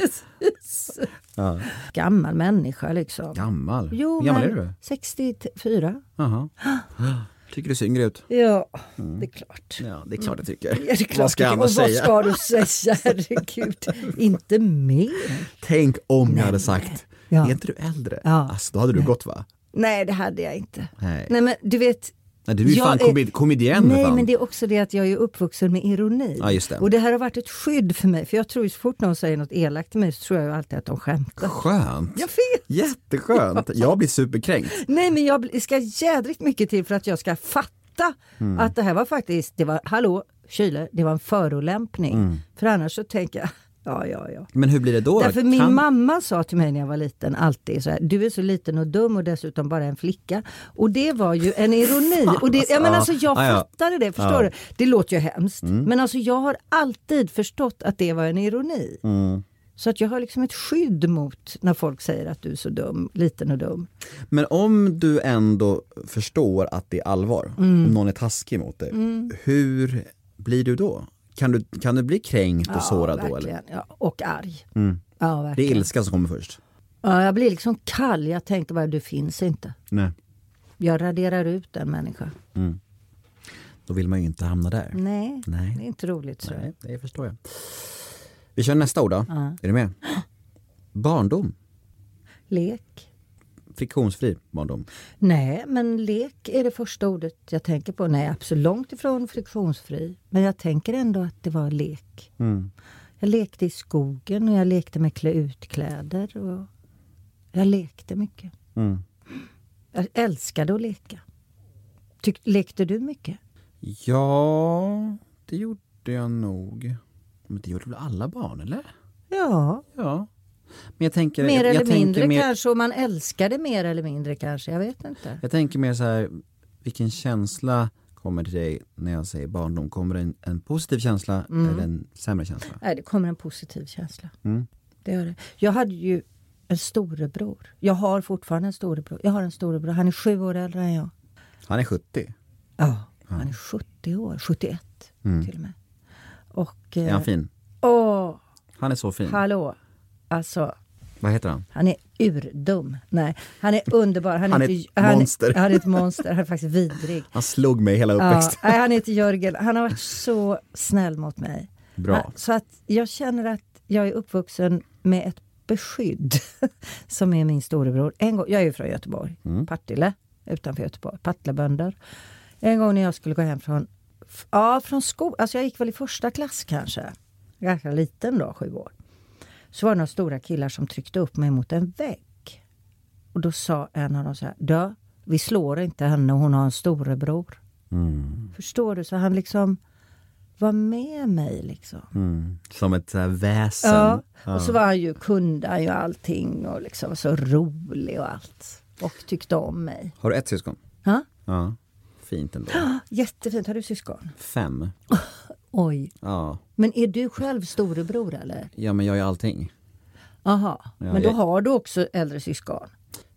E: Ja.
D: Gammal människa liksom.
E: Gammal?
D: Jo,
E: hur gammal är du?
D: 64.
E: Jaha. Tycker du ser yngre ut?
D: Ja, det är klart.
E: Ja, det är klart jag tycker.
D: Ja, det är klart.
E: Vad ska jag annars säga?
D: Vad ska du säga? Herregud. Inte mer.
E: Tänk om jag hade sagt, är inte du äldre?
D: Ja.
E: Alltså, då hade du gått, va?
D: Nej, det hade jag inte.
E: Nej,
D: men du vet...
E: Nej, du är ju fan komedienn.
D: Nej, fan. Men det är också det att jag är uppvuxen med ironi.
E: Ja, just det.
D: Och det här har varit ett skydd för mig. För jag tror ju så fort någon säger något elakt till mig så tror jag ju alltid att de skämtar.
E: Skönt.
D: Jag vet.
E: Jätteskönt. Jag blir superkränkt.
D: Nej, men jag ska jädrigt mycket till för att jag ska fatta att det här var faktiskt, Kyle, det var en förolämpning. För annars så tänker jag, ja.
E: Men hur blir det då?
D: Därför min mamma sa till mig när jag var liten alltid så här, du är så liten och dum och dessutom bara en flicka. Och det var ju en ironi. Och det, jag fattade det, förstår du? Det låter ju hemskt. Men alltså jag har alltid förstått att det var en ironi. Så att jag har liksom ett skydd mot när folk säger att du är så dum, liten och dum.
E: Men om du ändå förstår att det är allvar, om någon är taskig mot dig, hur blir du då? Kan du bli kränkt och sårad då? Eller?
D: Ja, och arg.
E: Ja, verkligen. Det är ilska som kommer först.
D: Ja, jag blir liksom kall. Jag tänker bara, du finns inte.
E: Nej.
D: Jag raderar ut en människa.
E: Då vill man ju inte hamna där.
D: Nej. Det är inte roligt. Så.
E: Nej, det förstår jag. Vi kör nästa ord då. Är du med? Barndom.
D: Lek.
E: Friktionsfri barndom.
D: Nej, men lek är det första ordet jag tänker på. Nej, absolut långt ifrån friktionsfri. Men jag tänker ändå att det var lek. Jag lekte i skogen och jag lekte med utkläder. Och jag lekte mycket. Jag älskade att leka. Lekte du mycket?
E: Ja, det gjorde jag nog. Men det gjorde väl alla barn, eller?
D: Ja.
E: Men jag tänker,
D: Mer eller
E: jag
D: mindre
E: mer,
D: kanske, och man älskar det mer eller mindre kanske, jag vet inte.
E: Jag tänker mer så här, vilken känsla kommer till dig när jag säger barndom? Kommer det en positiv känsla eller en sämre känsla?
D: Nej, det kommer en positiv känsla.
E: Mm.
D: Det gör det. Jag hade ju en storebror. Jag har fortfarande en storebror. Jag har en storebror. Han är 7 år äldre än jag.
E: Han är 70.
D: Ja, han är 70 år. 71 till och med. Och,
E: Är han fin?
D: Åh,
E: Han är så fin.
D: hallå. Alltså,
E: Vad heter han?
D: han är urdum. Nej, han är underbar.
E: Han är ett monster.
D: Han är ett monster. Han är faktiskt vidrig.
E: Han slog mig hela
D: Ja,
E: uppväxt.
D: nej, han heter Jörgen. Han har varit så snäll mot mig.
E: Bra.
D: Så att jag känner att jag är uppvuxen med ett beskydd som är min storebror. En gång, jag är ju från Göteborg, Partille, utanför Göteborg, Partillebönder. En gång när jag skulle gå hem från skolan, alltså jag gick väl i första klass kanske, ganska liten då, 7 år. Så var det några stora killar som tryckte upp mig mot en vägg. Och då sa en av dem så här, vi slår inte henne, hon har en storebror. Förstår du? Så han liksom var med mig liksom.
E: Som ett så här väsen.
D: Ja, och så var han kunde han ju allting och liksom var så rolig och allt. Och tyckte om mig.
E: Har du ett syskon?
D: Ha?
E: Ja. Fint ändå.
D: Jättefint. Har du syskon?
E: 5.
D: Oj.
E: Ja.
D: Men är du själv storebror eller?
E: Ja, men jag är allting.
D: Aha.
E: Ja,
D: Men då har du också äldre syskon?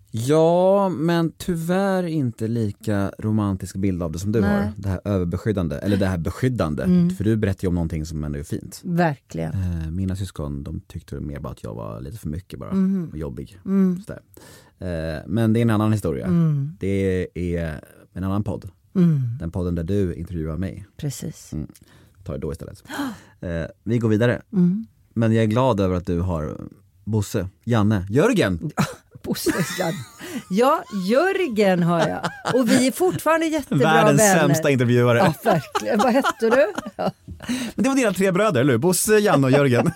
E: Ja, men tyvärr inte lika romantisk bild av det som du har. Det här överbeskyddande, eller det här beskyddande. För du berättar ju om någonting som ändå är fint.
D: Verkligen.
E: Mina syskon, de tyckte mer bara att jag var lite för mycket bara. Och jobbig. Sådär. Men det är en annan historia. Det är en annan podd. Den podden där du intervjuar mig.
D: Precis.
E: Ta det då istället. Vi går vidare. Men jag är glad över att du har Bosse, Janne, Jörgen.
D: Bosse, Janne. Ja, Jörgen har jag. Och vi är fortfarande jättebra
E: Världens
D: vänner.
E: sämsta intervjuare.
D: Ja, verkligen. Vad hette du? Ja.
E: Men det var dina 3 bröder, eller hur? Bosse, Janne och Jörgen.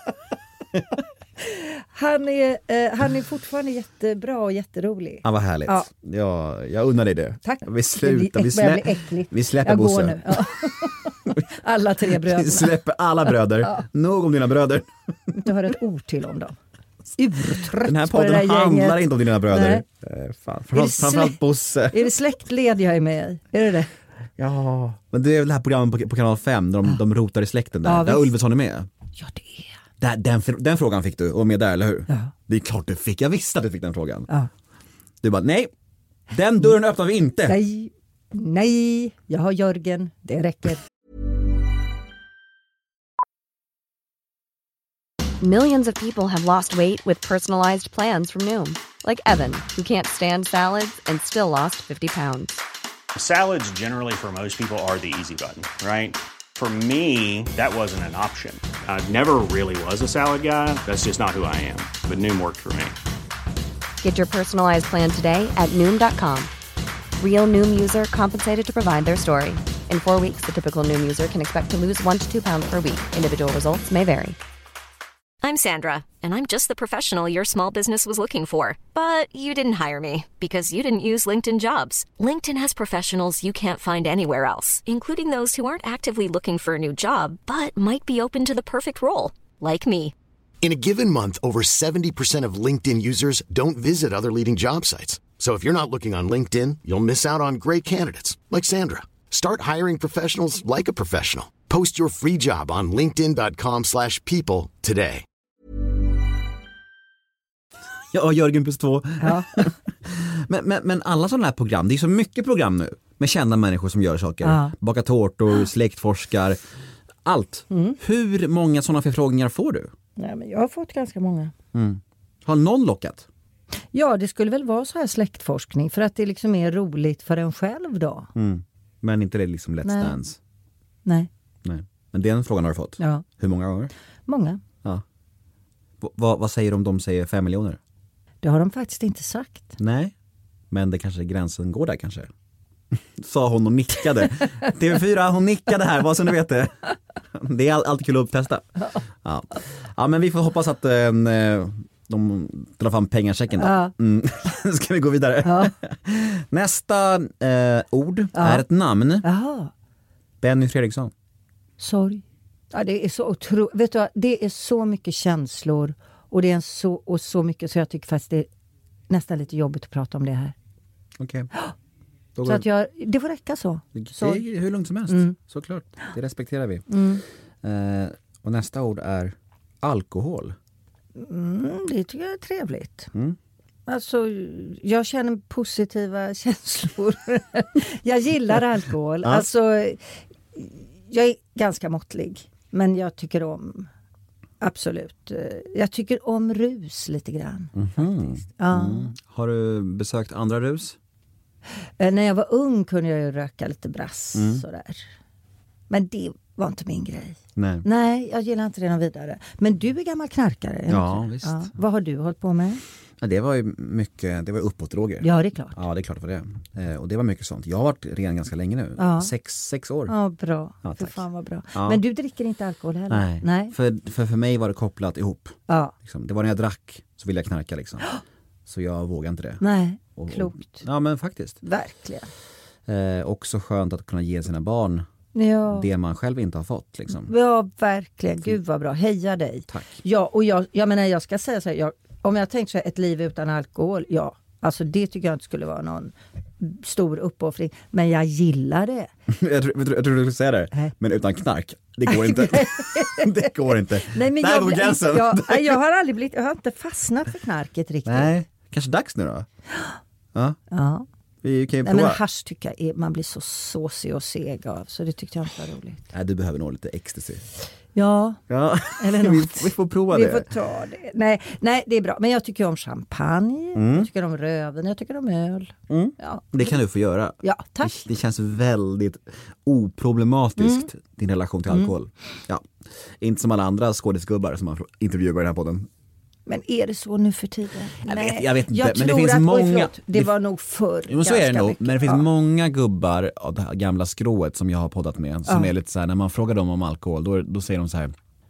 D: Han är fortfarande jättebra och jätterolig.
E: Ja, vad härligt. Ja. Jag unnar dig det.
D: Tack.
E: Vi slutar.
D: blir äckligt.
E: Vi släpper
D: jag
E: Bosse.
D: Går nu. Ja. Alla 3 bröder.
E: Vi släpper alla bröder. Nog om dina bröder.
D: Du har ett ord till om dem. Urtrött.
E: Den här
D: på det
E: podden
D: där
E: handlar
D: gänget.
E: inte om dina bröder.
D: Nej.
E: Framförallt Bosse.
D: Är det släktled jag är med i? Är det?
E: Ja. Men det är väl det här programmet på kanal 5 där de rotar i släkten där.
D: Ja,
E: där Ulveson är med.
D: Ja, det är.
E: Den frågan fick du och med där, eller hur?
D: Ja.
E: Det är klart du fick. Jag visste att du fick den frågan.
D: Ja.
E: Du bara, nej. Den dörren öppnar vi inte.
D: Nej. Jag har Jörgen. Det räcker.
H: Millions of people have lost weight with personalized plans from Noom. Like Evan, who can't stand salads and still lost 50 pounds.
I: Salads generally for most people are the easy button, right? For me, that wasn't an option. I never really was a salad guy. That's just not who I am. But Noom worked for me.
H: Get your personalized plan today at Noom.com. Real Noom user compensated to provide their story. In 4 weeks, the typical Noom user can expect to lose 1 to 2 pounds per week. Individual results may vary.
J: I'm Sandra, and I'm just the professional your small business was looking for. But you didn't hire me because you didn't use LinkedIn Jobs. LinkedIn has professionals you can't find anywhere else, including those who aren't actively looking for a new job, but might be open to the perfect role, like me.
F: In a given month, over 70% of LinkedIn users don't visit other leading job sites. So if you're not looking on LinkedIn, you'll miss out on great candidates like Sandra. Start hiring professionals like a professional. Post your free job on linkedin.com/people today.
E: Ja, Jörgen plus 2.
D: Ja.
E: men alla sådana här program, det är så mycket program nu med kända människor som gör saker.
D: Ja.
E: Bakar tårtor, släktforskar, allt. Hur många sådana förfrågningar får du?
D: Nej, men jag har fått ganska många.
E: Har någon lockat?
D: Ja, det skulle väl vara så här släktforskning för att det liksom är roligt för en själv då.
E: Men inte det liksom Let's Dance?
D: Nej.
E: Men den frågan har du fått?
D: Ja.
E: Hur många gånger?
D: Många.
E: Ja. Vad säger de om de säger 5 miljoner?
D: Det har de faktiskt inte sagt.
E: Nej, men det kanske gränsen går där kanske. Sa hon och nickade. TV4, hon nickade här, vad som ni vet det. Det är alltid kul att testa. Ja, men vi får hoppas att de drar fram pengachecken då.
D: Ja.
E: Ska vi gå vidare?
D: Ja.
E: Nästa ord är ett namn.
D: Jaha.
E: Benny Fredriksson.
D: Sorg. Ja, det är så vet du, det är så mycket känslor Och det är så mycket så jag tycker faktiskt det är nästan lite jobbigt att prata om det här.
E: Okej.
D: Så att det får räcka så.
E: Det är hur långt som helst, såklart. Det respekterar vi. Och nästa ord är alkohol.
D: Det tycker jag är trevligt. Alltså, jag känner positiva känslor. Jag gillar alkohol.
E: Ja.
D: Alltså, jag är ganska måttlig. Men jag tycker om, absolut. Jag tycker om rus lite grann. Faktiskt. Ja.
E: Har du besökt andra rus?
D: När jag var ung kunde jag ju röka lite brass. Sådär. Men det var inte min grej. Nej, jag gillar inte det någon vidare. Men du är gammal knarkare.
E: Ja, visst.
D: Ja. Vad har du hållit på med?
E: Ja, det var ju mycket, det var uppåtdroger.
D: Ja, det är klart.
E: Ja, det är klart för det. Och det var mycket sånt. Jag har varit ren ganska länge nu.
D: Ja.
E: 6 år.
D: Ja, bra.
E: Ja,
D: för fan vad bra.
E: Ja.
D: Men du dricker inte alkohol heller?
E: Nej. För mig var det kopplat ihop.
D: Ja.
E: Liksom. Det var när jag drack så ville jag knarka liksom. Så jag vågade inte det.
D: Nej, klokt.
E: Ja, men faktiskt.
D: Verkligen.
E: Också skönt att kunna ge sina barn det man själv inte har fått. Liksom.
D: Ja, verkligen. Gud vad bra. Heja dig.
E: Tack.
D: Ja, och jag menar, jag ska säga så här, om jag tänkte så här, ett liv utan alkohol, alltså det tycker jag inte skulle vara någon stor uppoffring. Men jag gillar det.
E: jag tror du skulle säga det. Men utan knark, det går inte. Det går inte.
D: Nej, men
E: där går gränsen.
D: Jag har inte fastnat för knarket riktigt.
E: Nej, kanske dags nu då. Ja. Vi kan ju prova.
D: Men hasch tycker jag man blir så såsig och seg av. Så det tyckte jag inte var roligt.
E: Nej, du behöver nog lite ecstasy.
D: Ja. Eller något.
E: Vi får prova
D: det.
E: Vi
D: får ta det. Nej, det är bra. Men jag tycker om champagne. Jag tycker om röven. Jag tycker om öl. Ja.
E: Det kan du få göra.
D: Ja, tack.
E: Det känns väldigt oproblematiskt, din relation till alkohol. Ja. Inte som alla andra skådisgubbar som man intervjuar i den här podden.
D: Men är det så nu för tiden?
E: Jag vet inte.
D: Jag
E: men
D: tror
E: det finns många.
D: Det var nog förr.
E: Men så är det nog.
D: Mycket.
E: Men det finns många gubbar av det här gamla skrået som jag har poddat med. Som är lite så här, när man frågar dem om alkohol, då säger de så här: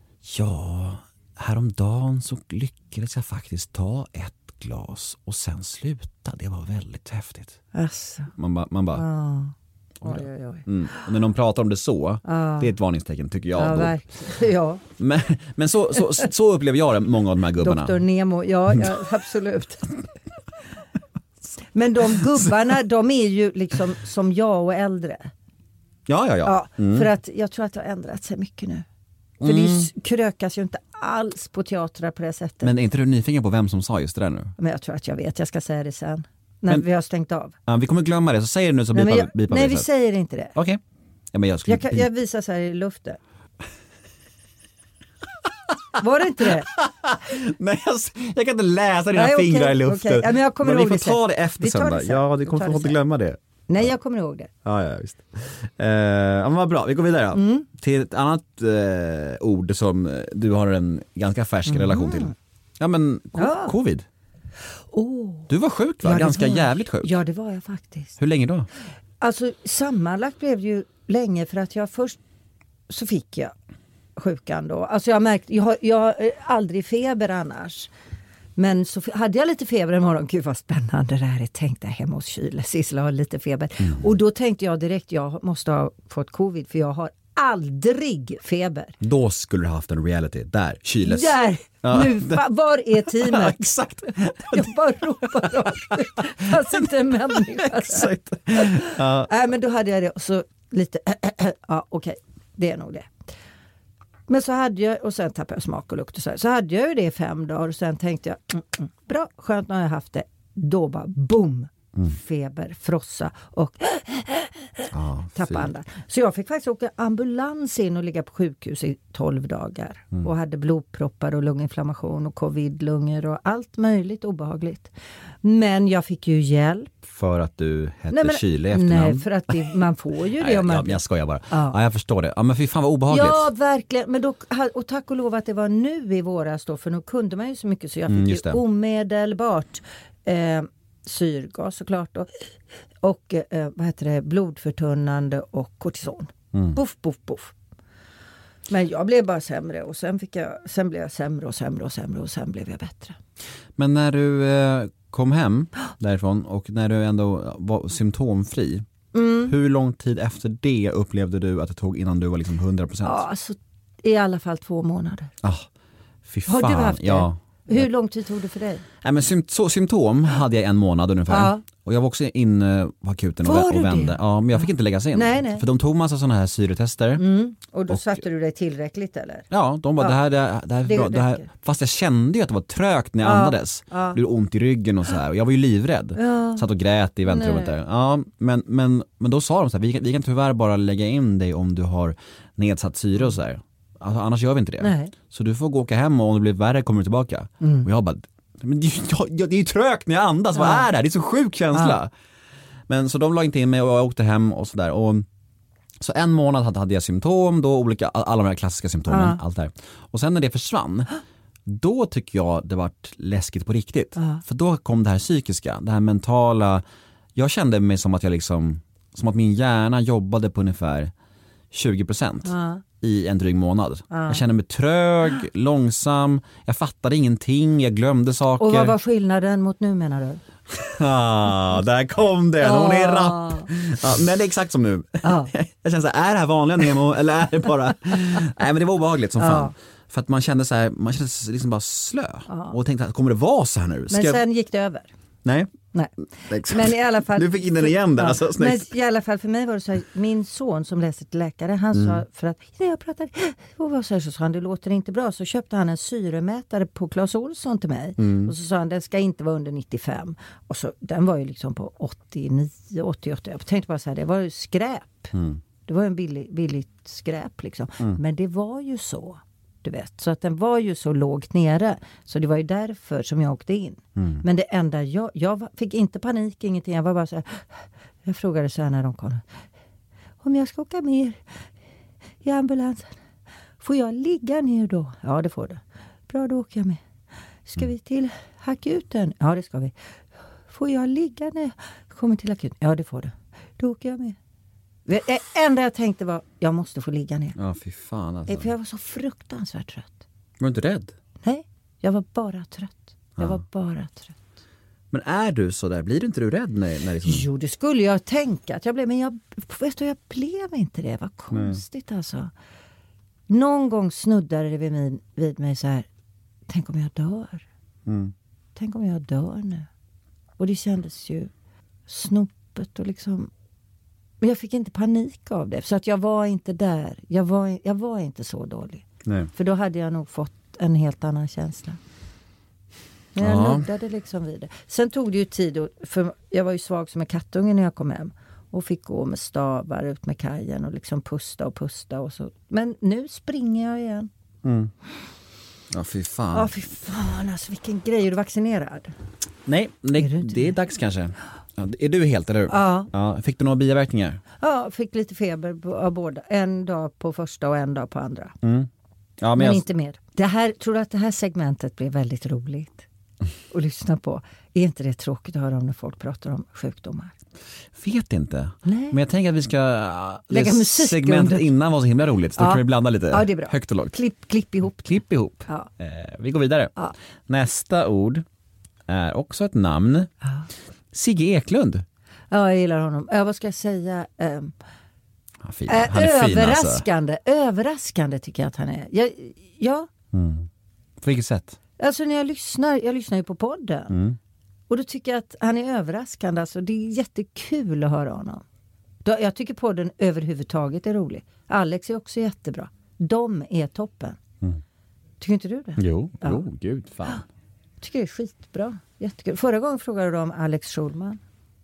E: ja, häromdagen så lyckades jag faktiskt ta ett glas och sen sluta. Det var väldigt häftigt.
D: Alltså.
E: Man bara
D: Oj.
E: Och när de pratar om det så, det är ett varningstecken tycker jag.
D: Ja, verkligen. Ja.
E: Men så upplever jag det, många av de här gubbarna.
D: Dr. Nemo, ja absolut. Men de gubbarna, de är ju liksom som jag och äldre.
E: Ja.
D: För att jag tror att det har ändrat sig mycket nu. För det krökas ju inte alls på teatrar på det sättet.
E: Men är inte du nyfiken på vem som sa just det där nu?
D: Men jag tror att jag vet, jag ska säga det sen. När vi har stängt av.
E: Ja, vi kommer glömma det, så säger du nu så bipar vi.
D: Nej, vi säger inte det.
E: Okej. Ja, men
D: jag visar så här i luften. Var det inte det?
E: Nej, jag kan inte läsa dina fingrar i luften.
D: Okay. Ja, men jag kommer
E: men
D: ihåg
E: vi får ta det efter söndag. Ja, du kommer få inte glömma det.
D: Nej, jag kommer ihåg det.
E: Ja, visst. Men vad bra, vi går vidare då. Till ett annat ord som du har en ganska färsk relation till. Ja, men covid. Du var sjuk, va?
D: Ja,
E: ganska jävligt sjuk.
D: Ja, det var jag faktiskt.
E: Hur länge då?
D: Alltså sammanlagt blev det ju länge, för att jag först så fick jag sjukan då. Alltså jag märkte, jag har aldrig feber annars. Men så hade jag lite feber en morgon. Gud vad spännande det här är. Tänkte jag hemma hos Kyle. Sissela har lite feber. Och då tänkte jag direkt, jag måste ha fått covid. För jag har aldrig feber.
E: Då skulle du ha haft en reality. Där, Kyles.
D: Där! Ja. Nu, var är teamet?
E: Ja, exakt.
D: Jag bara ropar rakt. Fast inte en människa.
E: Exakt.
D: Nej, men då hade jag det. Och så lite, okej. Det är nog det. Men så hade jag, och sen tappade jag smak och lukt och så hade jag ju det i 5 dagar och sen tänkte jag, bra, skönt när jag haft det. Då bara, boom, feber, frossa och tappa andan. Så jag fick faktiskt åka ambulans in och ligga på sjukhus i 12 dagar. Och hade blodproppar och lunginflammation och covid-lungor och allt möjligt obehagligt. Men jag fick ju hjälp.
E: För att du hette Kyle i efternamn?
D: Nej, för att man får ju det.
E: Nej, jag skojar bara. Ja, jag förstår det. Ja, men fy fan vad obehagligt.
D: Ja, verkligen. Men då, och tack och lov att det var nu i våras då, för nu kunde man ju så mycket så jag fick ju omedelbart syrgas såklart då. Och blodförtunnande och kortison. Puff, puff, puff. Men jag blev bara sämre och sen blev jag sämre och sämre och sämre och sen blev jag bättre.
E: Men när du kom hem därifrån och när du ändå var symptomfri, hur lång tid efter det upplevde du att det tog innan du var liksom 100%?
D: Ja, alltså i alla fall 2 månader.
E: Fy fan.
D: Har du haft det?
E: Ja.
D: Hur lång tid tog det för dig?
E: Nej, men symptom hade jag 1 månad ungefär.
D: Ja.
E: Och jag var också inne på akuten och vände.
D: Det?
E: Ja, men jag fick inte läggas in.
D: Nej.
E: För de tog massa sådana här syretester.
D: Och då satte du dig tillräckligt eller?
E: Ja, de bara det här. Fast jag kände ju att det var trögt när jag andades. Det gjorde ont i ryggen och så här. Och jag var ju livrädd. Satt och grät i väntrummet där. Ja, men då sa de så här, vi kan tyvärr bara lägga in dig om du har nedsatt syre och så här. Alltså, annars gör vi inte det.
D: Nej.
E: Så du får gå åka hem och om det blir värre kommer du tillbaka. Och jag bara, men det är ju trögt när jag andas. Vad är det här? Det är så sjuk känsla. Men så de la inte in mig och jag åkte hem och sådär. Och så 1 månad hade jag symptom då, alla de här klassiska symptomen, allt där. Och sen när det försvann, då tycker jag det var läskigt på riktigt. För då kom det här psykiska, det här mentala. Jag kände mig som att jag liksom, som att min hjärna jobbade på ungefär 20% i en dryg månad. Jag kände mig trög, långsam, jag fattade ingenting, jag glömde saker.
D: Och vad var skillnaden mot nu menar du?
E: Där kom det, hon är rapp. Nej, det är exakt som nu. Jag känner så här, är det här vanliga Nemo eller är det bara... Nej, men det var obehagligt som fan. För att man kände så här, man kände sig liksom bara slö. Och tänkte, kommer det vara så här nu?
D: Men sen gick det över.
E: Nej.
D: Men i alla fall,
E: du fick in den igen där. Alltså,
D: men i alla fall för mig var det så här, min son som läser till läkare, han sa, för att när jag pratade och var så sa han, det låter inte bra, så köpte han en syremätare på Clas Ohlson till mig och så sa han, den ska inte vara under 95 och så, den var ju liksom på 89, 88, jag tänkte bara så här, det var ju skräp, det var en billigt skräp liksom, men det var ju så. Du vet, så att den var ju så lågt nere. Så det var ju därför som jag åkte in. Men det enda jag fick inte panik, ingenting. Jag var bara så här, jag frågade så här när de kom. Om jag ska åka med i ambulansen, får jag ligga ner då? Ja, det får du. Bra, då åker jag med. Ska vi till akuten? Ja, det ska vi. Får jag ligga ner? Kommer till akuten? Ja, det får du. Då åker jag med. Det enda jag tänkte var, jag måste få ligga ner.
E: Ja, fy fan alltså.
D: För jag var så fruktansvärt trött.
E: Var du inte rädd?
D: Nej, jag var bara trött. Men
E: är du så där? Blir du inte rädd när liksom...
D: Jo, det skulle jag tänka att jag blev. Men jag blev inte det. Vad konstigt alltså. Någon gång snuddade det vid mig så här. Tänk om jag dör. Tänk om jag dör nu. Och det kändes ju snopet och liksom... Men jag fick inte panik av det. Så att jag var inte där. Jag var inte så dålig.
E: Nej.
D: För då hade jag nog fått en helt annan känsla. Men jag nuddade liksom vid det. Sen tog det ju tid. För jag var ju svag som en kattunge när jag kom hem. Och fick gå med stavar ut med kajen. Och liksom pusta och så. Men nu springer jag igen.
E: Ja, fy fan.
D: Ja, fy fan. Alltså vilken grej. Är du vaccinerad?
E: Nej, det är dags kanske. Ja, är du helt, eller hur? Ja. Fick du några biverkningar?
D: Ja, fick lite feber av båda. En dag på första och en dag på andra.
E: Ja,
D: men inte mer. Tror du att det här segmentet blir väldigt roligt att lyssna på? Är inte det tråkigt att höra om när folk pratar om sjukdomar?
E: Vet inte.
D: Nej.
E: Men jag tänker att vi ska
D: lägga musik
E: segmentet under. Innan var så himla roligt. Så då kan vi blanda lite
D: det är bra.
E: Högt och lågt.
D: Klipp ihop.
E: Ja. Vi går vidare.
D: Ja.
E: Nästa ord är också ett namn. Sigge Eklund.
D: Ja, jag gillar honom. Vad ska jag säga?
E: Han är
D: överraskande.
E: Fin, alltså.
D: Överraskande tycker jag att han är. Ja.
E: På vilket sätt?
D: Alltså när jag lyssnar ju på podden. Och då tycker jag att han är överraskande. Alltså, det är jättekul att höra honom. Jag tycker podden överhuvudtaget är rolig. Alex är också jättebra. De är toppen. Tycker inte du det?
E: Jo, gud fan.
D: Jag tycker det är skitbra. Jättekul. Förra gången frågade du om Alex Schulman.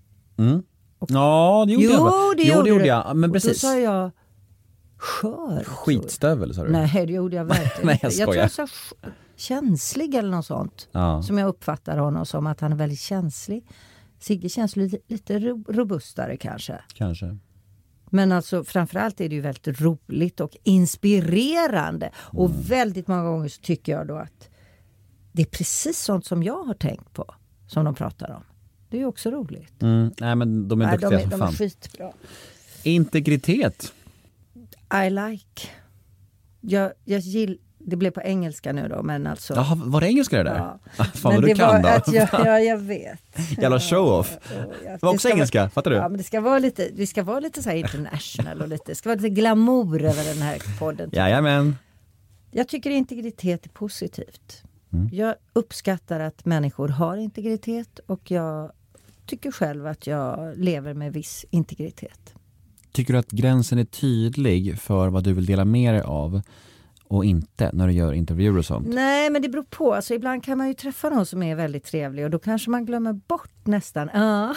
E: Ja, det gjorde jag. Det gjorde jag. Men precis.
D: Och då sa jag skör.
E: Skitstövel sa du.
D: Nej, det gjorde jag verkligen.
E: Nej, jag
D: tror jag sa känslig eller något sånt.
E: Ja.
D: Som jag uppfattar honom som att han är väldigt känslig. Sigge känns lite robustare kanske. Men alltså framförallt är det ju väldigt roligt och inspirerande. Och väldigt många gånger så tycker jag då att det är precis sånt som jag har tänkt på. Som de pratar om. Det är ju också roligt.
E: Nej, men de är duktiga som fan.
D: De är skitbra.
E: Integritet.
D: I like. Jag gillar. Det blev på engelska nu då, men alltså...
E: Jaha, var det engelska det där?
D: Ja.
E: Fan vad du kan då.
D: Jag vet.
E: Jävla show-off. Det var också engelska, fattar du?
D: Ja, men det ska vara lite så här international och det ska vara lite glamour över den här podden.
E: Jajamän.
D: Jag tycker integritet är positivt. Jag uppskattar att människor har integritet och jag tycker själv att jag lever med viss integritet.
E: Tycker du att gränsen är tydlig för vad du vill dela med dig av och inte när du gör intervjuer och sånt?
D: Nej, men det beror på. Alltså, ibland kan man ju träffa någon som är väldigt trevlig och då kanske man glömmer bort nästan. Ja.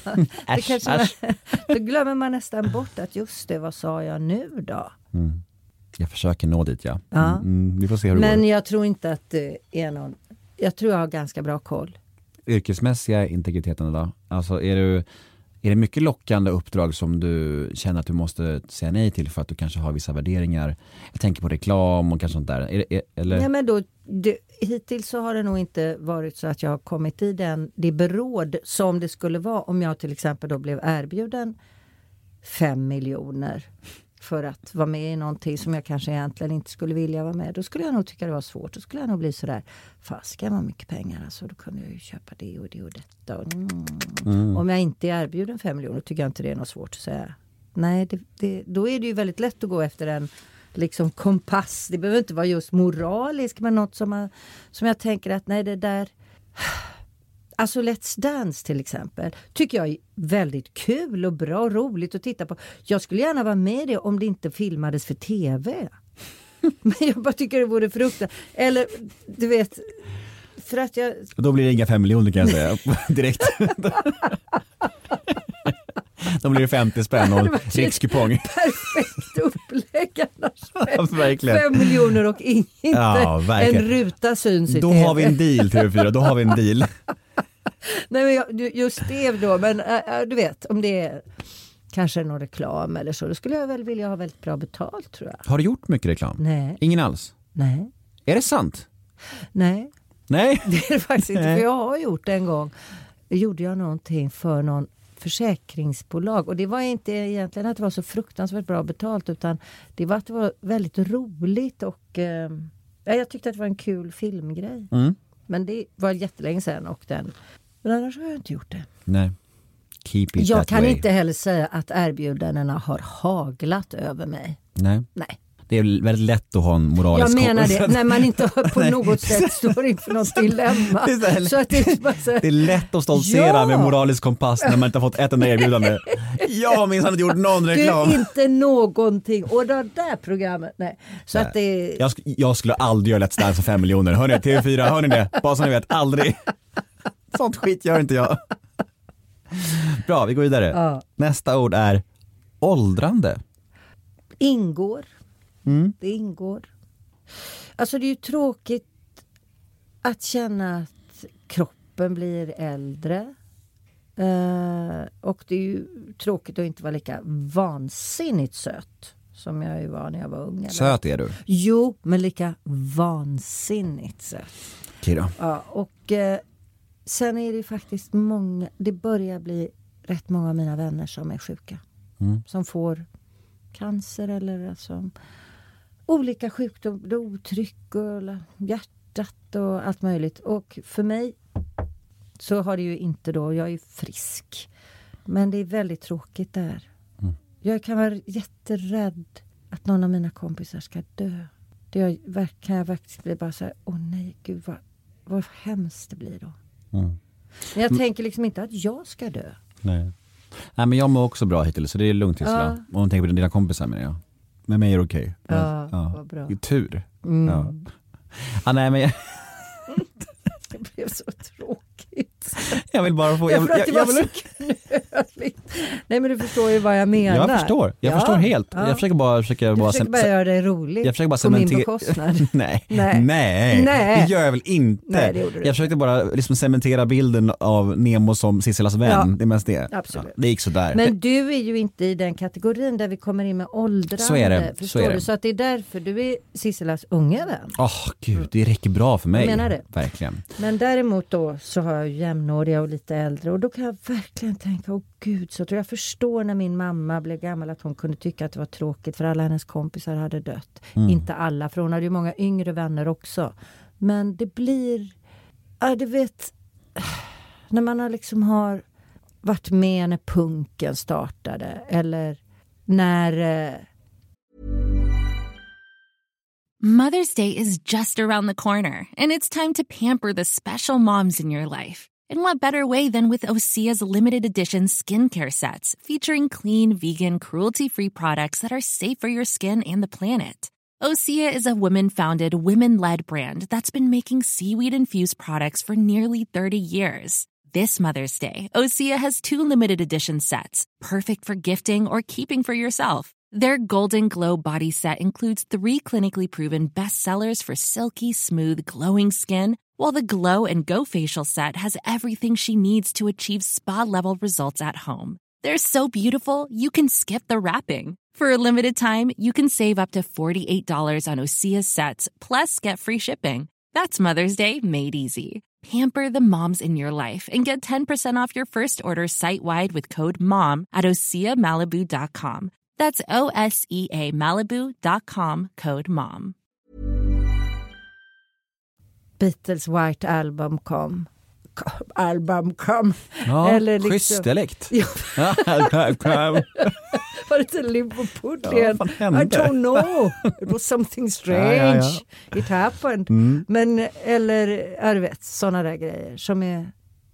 D: Då glömmer man nästan bort att just det, vad sa jag nu då?
E: Jag försöker nå dit, ja. Vi får se hur det går.
D: Men jag tror inte att det är någon... Jag tror jag har ganska bra koll.
E: Yrkesmässiga integriteten då? Alltså är det mycket lockande uppdrag som du känner att du måste säga nej till för att du kanske har vissa värderingar? Jag tänker på reklam och kanske sånt där. Eller?
D: Ja, men då, hittills så har det nog inte varit så att jag har kommit i det beråd som det skulle vara om jag till exempel då blev erbjuden 5 miljoner för att vara med i någonting som jag kanske egentligen inte skulle vilja vara med. Då skulle jag nog tycka det var svårt. Då skulle jag nog bli sådär, fast ska jag ha mycket pengar alltså, då kunde jag ju köpa det och det och detta. Om jag inte är erbjuden 5 miljoner tycker jag inte det är något svårt att säga. Nej, då är det ju väldigt lätt att gå efter en liksom kompass. Det behöver inte vara just moralisk, men något som jag tänker att nej, det där... Alltså Let's Dance till exempel tycker jag är väldigt kul och bra och roligt att titta på. Jag skulle gärna vara med i det om det inte filmades för tv. Men jag bara tycker det vore fruktansvärt. Eller du vet, för att jag...
E: Då blir det inga 5 miljoner kan jag säga direkt. Då blir det 50 spänn och rikskupong.
D: Perfekt upplägg annars.
E: Verkligen.
D: 5 miljoner och inte en ruta syns i
E: Då
D: TV.
E: har vi en deal, TV4. Då har vi en deal.
D: Nej, men just det då. Men du vet, om det är kanske någon reklam eller så, då skulle jag väl vilja ha väldigt bra betalt, tror jag.
E: Har du gjort mycket reklam?
D: Nej.
E: Ingen alls?
D: Nej.
E: Är det sant?
D: Nej.
E: Nej.
D: Det är det faktiskt inte, för jag har gjort det en gång. Då gjorde jag någonting för någon försäkringsbolag. Och det var inte egentligen att det var så fruktansvärt bra betalt, utan det var att det var väldigt roligt och jag tyckte att det var en kul filmgrej. Men det var jättelänge sedan och men annars har jag inte gjort det.
E: Nej. Keep it
D: jag
E: that
D: kan
E: way.
D: inte heller säga att erbjudandena har haglat över mig.
E: Nej.
D: Nej.
E: Det är väldigt lätt att ha en moralisk...
D: Jag menar det, när man inte på något sätt står inför något dilemma. Så att det,
E: det är lätt att stoltsera med moralisk kompass när man inte har fått ett enda erbjudande. Jag minns inte gjort någon reklam.
D: Det är inte någonting. Och det där programmet, nej. Så att det...
E: jag skulle aldrig göra Let's Dance för 5 miljoner. Hör ni, TV4, hör ni det? Bara så ni vet, aldrig. Sånt skit gör inte jag. Bra, vi går vidare.
D: Ja.
E: Nästa ord är åldrande.
D: Ingår. Det ingår. Alltså det är ju tråkigt att känna att kroppen blir äldre. Och det är ju tråkigt att inte vara lika vansinnigt söt som jag ju var när jag var ung. Eller?
E: Söt är du?
D: Jo, men lika vansinnigt söt.
E: Okej då.
D: Ja, och sen är det faktiskt många, det börjar bli rätt många av mina vänner som är sjuka. Som får cancer eller alltså olika sjukdomar, blodtryck och hjärtat och allt möjligt. Och för mig så har det ju inte då, jag är frisk. Men det är väldigt tråkigt där. Jag kan vara jätterädd att någon av mina kompisar ska dö. Kan jag verkligen bli bara så här, åh nej gud vad hemskt det blir då. Men jag tänker liksom inte att jag ska dö.
E: Nej, men jag mår också bra hittills så det är lugnt Gisela. Och om du tänker på dina kompisar menar jag. Med mig är det okej.
D: Ja, vad bra.
E: Tur. Ja, nej men
D: Det blev så tråkigt.
E: jag vill bara få...
D: Det var så knöligt. Nej men du förstår ju vad jag menar.
E: Jag förstår helt. Jag försöker bara
D: göra det roligt.
E: Jag försöker bara
D: på min bekostnad.
E: Nej, det gör jag väl inte.
D: Nej, det gjorde du.
E: Jag försökte bara liksom cementera bilden av Nemo som Cisselas vän.
D: Ja,
E: det är mest det.
D: Absolut.
E: Det gick så där.
D: Men du är ju inte i den kategorin där vi kommer in med åldrande.
E: Så är det.
D: Förstår du? Så att det är därför du är Cisselas unga vän.
E: Gud, det räcker bra för mig.
D: Jag menar det.
E: Verkligen.
D: Men däremot då så har jag jämnåriga och lite äldre och då kan jag verkligen tänka, åh gud, så tror jag förstår när min mamma blev gammal att hon kunde tycka att det var tråkigt för alla hennes kompisar hade dött. Inte alla, för hon hade ju många yngre vänner också. Men det blir, du vet, när man har varit med när punken startade eller när...
K: Mother's Day is just around the corner, and it's time to pamper the special moms in your life. And what better way than with Osea's limited edition skincare sets featuring clean, vegan, cruelty-free products that are safe for your skin and the planet. Osea is a women-founded, women-led brand that's been making seaweed-infused products for nearly 30 years. This Mother's Day, Osea has 2 limited edition sets, perfect for gifting or keeping for yourself. Their Golden Glow body set includes 3 clinically proven bestsellers for silky, smooth, glowing skin, while the Glow and Go facial set has everything she needs to achieve spa-level results at home. They're so beautiful, you can skip the wrapping. For a limited time, you can save up to $48 on Osea's sets, plus get free shipping. That's Mother's Day made easy. Pamper the moms in your life and get 10% off your first order site-wide with code MOM at OseaMalibu.com. That's OSEA Malibu.com, code MOM.
D: Beatles White Album kom.
E: Ja,
D: eller liksom,
E: schysst dialekt.
D: Ja. Var det inte Liverpoolian?
E: Ja,
D: I don't know. It was something strange. It happened. Men, eller, jag vet, sådana där grejer som är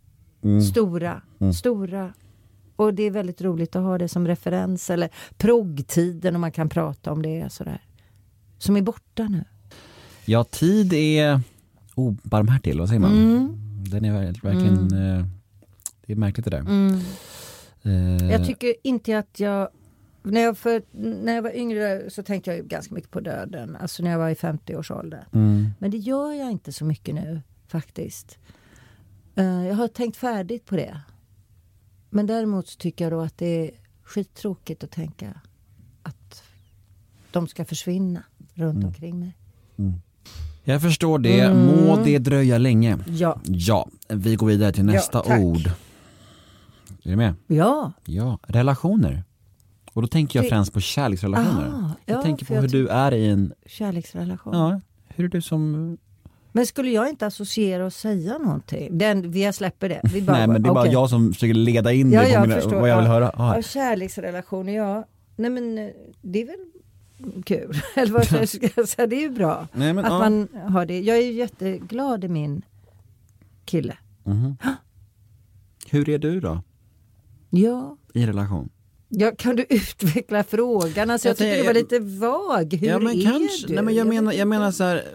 D: stora. Och det är väldigt roligt att ha det som referens. Eller proggtiden, om man kan prata om det sådär. Som är borta nu.
E: Ja, tid är obarmhärtig, vad säger man? Den är verkligen det är märkligt det där.
D: Jag tycker inte att jag när jag var yngre så tänkte jag ju ganska mycket på döden. Alltså när jag var i 50-årsåldern. Men det gör jag inte så mycket nu faktiskt. Jag har tänkt färdigt på det. Men däremot så tycker jag då att det är skittråkigt att tänka att de ska försvinna runt omkring mig.
E: Jag förstår det. Må det dröja länge.
D: Ja,
E: vi går vidare till nästa ord. Är du med?
D: Ja.
E: Relationer. Och då tänker jag främst på kärleksrelationer. Jag tänker på hur du är i en
D: kärleksrelation.
E: Ja, hur är du som...
D: Men skulle jag inte associera och säga någonting? Vi släpper det. Vi bara,
E: nej, men det är bara jag som försöker leda in dig på vad jag vill höra.
D: Ja, kärleksrelationer, nej men det är väl kul. Eller vad jag ska säga, det är ju bra att man har det. Jag är ju jätteglad i min kille.
E: Hur är du då?
D: Ja.
E: I relation?
D: Ja, kan du utveckla frågan? Alltså, jag tycker det var lite vag. Hur är
E: kanske,
D: du?
E: Nej, men jag menar så här...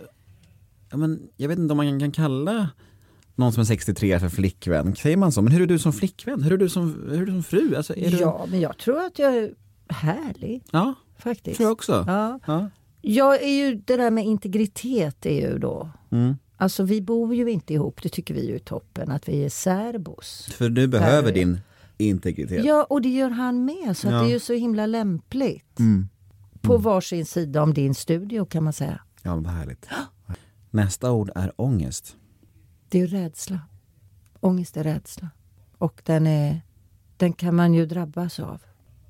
E: jag vet inte om man kan kalla någon som är 63 för flickvän. Säger man så? Men hur är du som flickvän? Hur är du som fru? Alltså,
D: Ja, men jag tror att jag är härlig.
E: Ja,
D: faktiskt.
E: Tror jag också.
D: Ja. Jag är ju, det där med integritet är ju då. Alltså vi bor ju inte ihop. Det tycker vi ju är toppen. Att vi är särbos.
E: För du behöver din integritet.
D: Ja, och det gör han med. Så att det är ju så himla lämpligt. På varsin sida om din studio kan man säga.
E: Ja, vad härligt. Nästa ord är ångest.
D: Det är rädsla. Ångest är rädsla. Och den kan man ju drabbas av.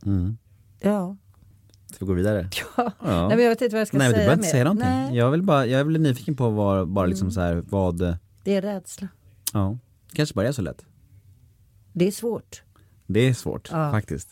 D: Ja.
E: Ska vi gå vidare?
D: Ja. Nej, men jag vet inte vad jag ska säga.
E: Nej, du behöver inte säga någonting.
D: Nej.
E: Jag är väl nyfiken på bara liksom så här, vad...
D: Det är rädsla.
E: Ja, kanske bara är så lätt.
D: Det är svårt.
E: Det är svårt, faktiskt.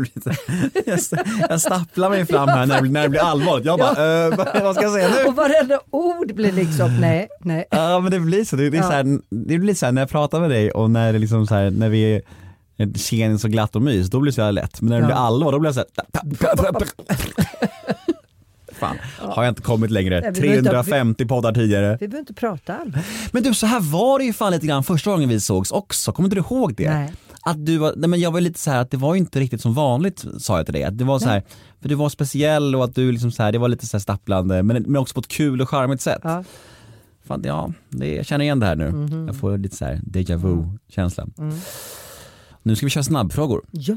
E: Jag stapplar mig fram här när det blir allvarligt. Jag bara, vad ska jag säga nu?
D: Och varenda ord blir liksom, nej.
E: Ja, men det blir så. Det är så här, det blir så här när jag pratar med dig och när det liksom så här, när vi känner så glatt och mys, då blir det så här lätt. Men när det blir allvar, då blir det så här... Fan, har jag inte kommit längre. 350 poddar tidigare.
D: Vi behöver inte prata allvar.
E: Men du, så här var det ju fan lite grann första gången vi sågs också. Kommer du ihåg det?
D: Nej.
E: Att du var, nej men jag var lite så här att det var inte riktigt som vanligt, sa jag till dig. Att det var så här, för du var speciell och att du liksom så här, det var lite så här stapplande, men också på ett kul och charmigt sätt. Ja. Fan, jag känner igen det här nu. Jag får lite så här déjà vu-känsla. Nu ska vi köra snabbfrågor.
D: Ja,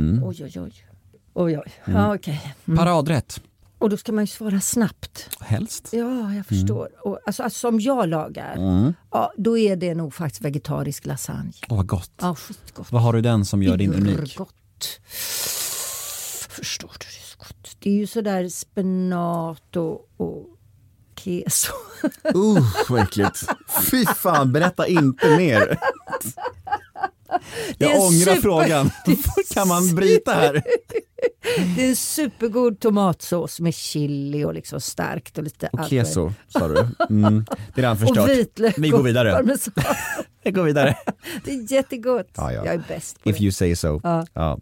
D: oj. Ja, okej.
E: Paradrätt.
D: Och då ska man ju svara snabbt.
E: Helst.
D: Ja, jag förstår. Och, alltså som jag lagar, då är det nog faktiskt vegetarisk lasagne.
E: Vad gott.
D: Ja, skitgott.
E: Vad har du den som gör din unik?
D: Gott. Förstår du, det är så gott. Det är ju sådär spenat och keso.
E: Vad äckligt. Fy fan, berätta inte mer. Jag ångrar frågan. Kan man bryta här?
D: Det är en supergod tomatsås med chili och liksom starkt och lite
E: och keso, sa du. Det är redan förstört.
D: Och vitlök.
E: Vi går vidare.
D: Parmesan.
E: Vi går vidare.
D: Det är jättegott.
E: Ja.
D: Jag är bäst på
E: If
D: det.
E: you say so.
D: Ja.